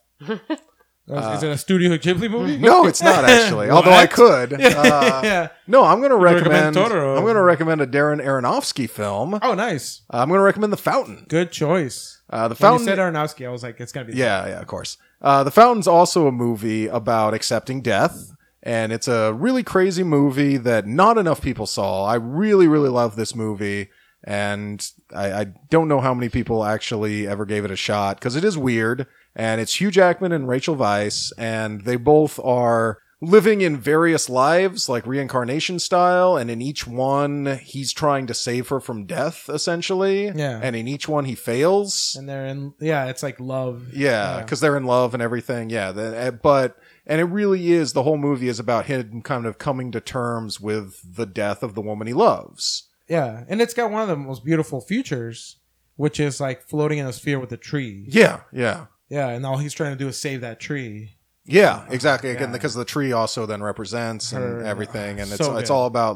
Is it a Studio Ghibli movie? No, it's not actually. Although I What? could. Yeah. No, I'm going to recommend recommend. Totoro. I'm going to recommend a Darren Aronofsky film. Oh, nice. I'm going to recommend The Fountain. Good choice. The When you Fountain. said Aronofsky, I was like, it's gonna be. Yeah, of course. The Fountain's also a movie about accepting death, and it's a really crazy movie that not enough people saw. I really, really love this movie, and I don't know how many people actually ever gave it a shot because it is weird. And it's Hugh Jackman and Rachel Weisz, and they both are living in various lives, like reincarnation style, and in each one, he's trying to save her from death, essentially. Yeah. And in each one, he fails. And they're in. Yeah, it's like love. Yeah, because they're in love and everything. Yeah, and it really is, the whole movie is about him kind of coming to terms with the death of the woman he loves. Yeah, and it's got one of the most beautiful features, which is like floating in a sphere with a tree. Yeah. Yeah, and all he's trying to do is save that tree. Yeah, exactly. Again, Yeah. because the tree also then represents and Her- everything, and so it's good. all about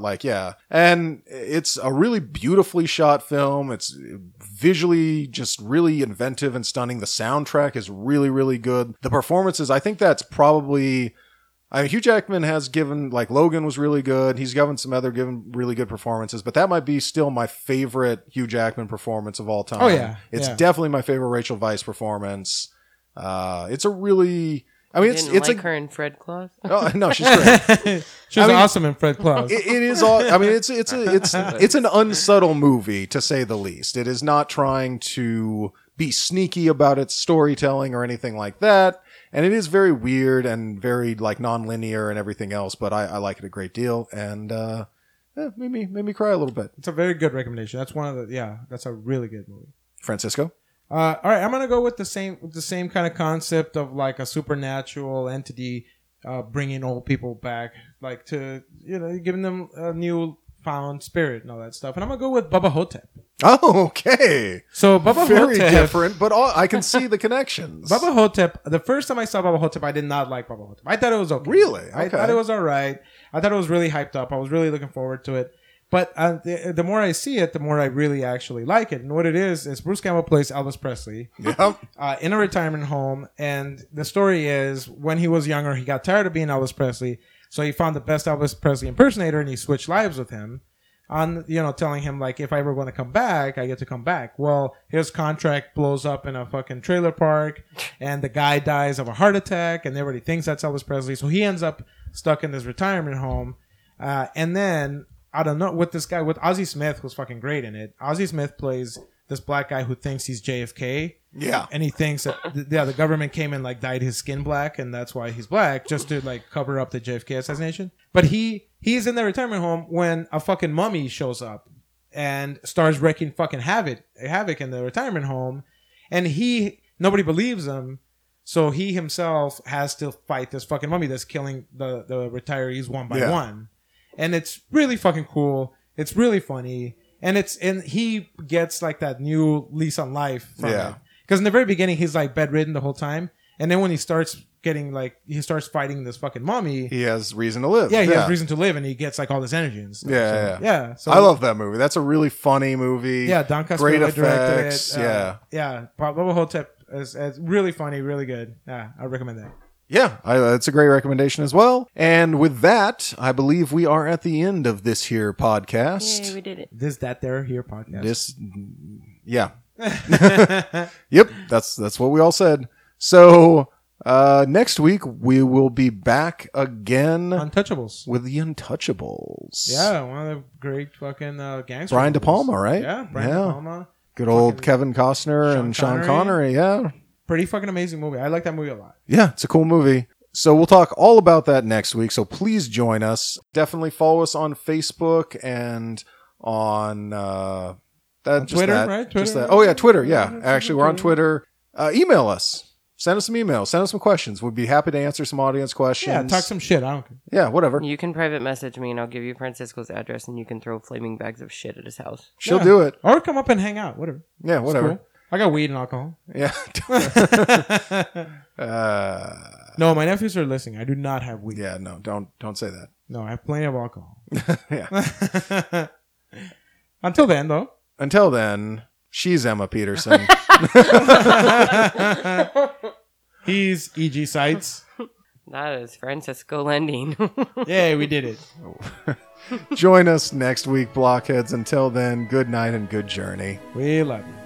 and it's a really beautifully shot film. It's visually just really inventive and stunning. The soundtrack is really, really good. The performances, I think that's probably. I mean, Hugh Jackman has given, like, Logan was really good. He's given really good performances, but that might be still my favorite Hugh Jackman performance of all time. Oh, yeah. It's Yeah. definitely my favorite Rachel Weisz performance. It's a really. I mean, Didn't it's like a her in Fred Claus. Oh, no, she's great. She was I mean- awesome in Fred Claus. It is all. I mean, it's an unsubtle movie, to say the least. It is not trying to be sneaky about its storytelling or anything like that, and it is very weird and very like non-linear and everything else. But I like it a great deal, and made me cry a little bit. It's a very good recommendation. That's one of the. Yeah, that's a really good movie. Francisco. All right, I'm gonna go with the same kind of concept of like a supernatural entity bringing old people back, like to giving them a new found spirit and all that stuff. And I'm gonna go with Bubba Hotep. Oh, okay. So Bubba Very Hotep, different, but I can see the connections. Bubba Hotep. The first time I saw Bubba Hotep, I did not like Bubba Hotep. I thought it was okay. Really? I Okay. thought it was all right. I thought it was really hyped up. I was really looking forward to it. But the more I see it, the more I really actually like it. And what it is Bruce Campbell plays Elvis Presley Yep. in a retirement home. And the story is when he was younger, he got tired of being Elvis Presley. So he found the best Elvis Presley impersonator and he switched lives with him. On telling him like, if I ever want to come back, I get to come back. Well, his contract blows up in a fucking trailer park, and the guy dies of a heart attack, and everybody thinks that's Elvis Presley. So he ends up stuck in this retirement home, and then I don't know with this guy with Ozzie Smith was fucking great in it. Ozzie Smith plays this black guy who thinks he's JFK. Yeah. And he thinks that the government came and like dyed his skin black, and that's why he's black, just to like cover up the JFK assassination. But he's in the retirement home when a fucking mummy shows up and starts wreaking fucking havoc in the retirement home, and nobody believes him, so he himself has to fight this fucking mummy that's killing the retirees one by one, and it's really fucking cool. It's really funny, and he gets like that new lease on life from it. Because in the very beginning, he's like bedridden the whole time. And then when he starts fighting this fucking mummy, He has reason to live. he has reason to live, and he gets like all this energy and stuff. Yeah. So I love that movie. That's a really funny movie. Yeah, Don Castillo Great directed effects. it. Yeah. Bubba Hotep is really funny, really good. Yeah, I recommend that. Yeah, it's a great recommendation as well. And with that, I believe we are at the end of this here podcast. Yay, we did it. This, that, there, here podcast. Yeah. Yep, that's what we all said. So next week we will be back again Untouchables. with the Untouchables. Yeah, one of the great fucking gangsters. Brian De Palma, right? Yeah, Brian De Palma. Good old Fucking Kevin Costner and Sean Connery. Yeah. Pretty fucking amazing movie. I like that movie a lot. Yeah, it's a cool movie. So we'll talk all about that next week. So please join us. Definitely follow us on Facebook and on Twitter, right? Just Twitter? that. Oh yeah, Twitter. Yeah, Yeah, actually, we're on Twitter. Email us. Send us some emails. Send us some questions. We'd be happy to answer some audience questions. Yeah, talk some shit. I don't care. Yeah, whatever. You can private message me and I'll give you Francisco's address and you can throw flaming bags of shit at his house. She'll Yeah. do it. Or come up and hang out. Whatever. Yeah, It's whatever. cool. I got weed and alcohol. Yeah. No, my nephews are listening. I do not have weed. Yeah, no, don't say that. No, I have plenty of alcohol. Yeah. Until then, though. Until then, she's Emma Peterson. He's E.G. Sites. That is Francisco Lending. Yay, we did it. Join us next week, Blockheads. Until then, good night and good journey. We love you.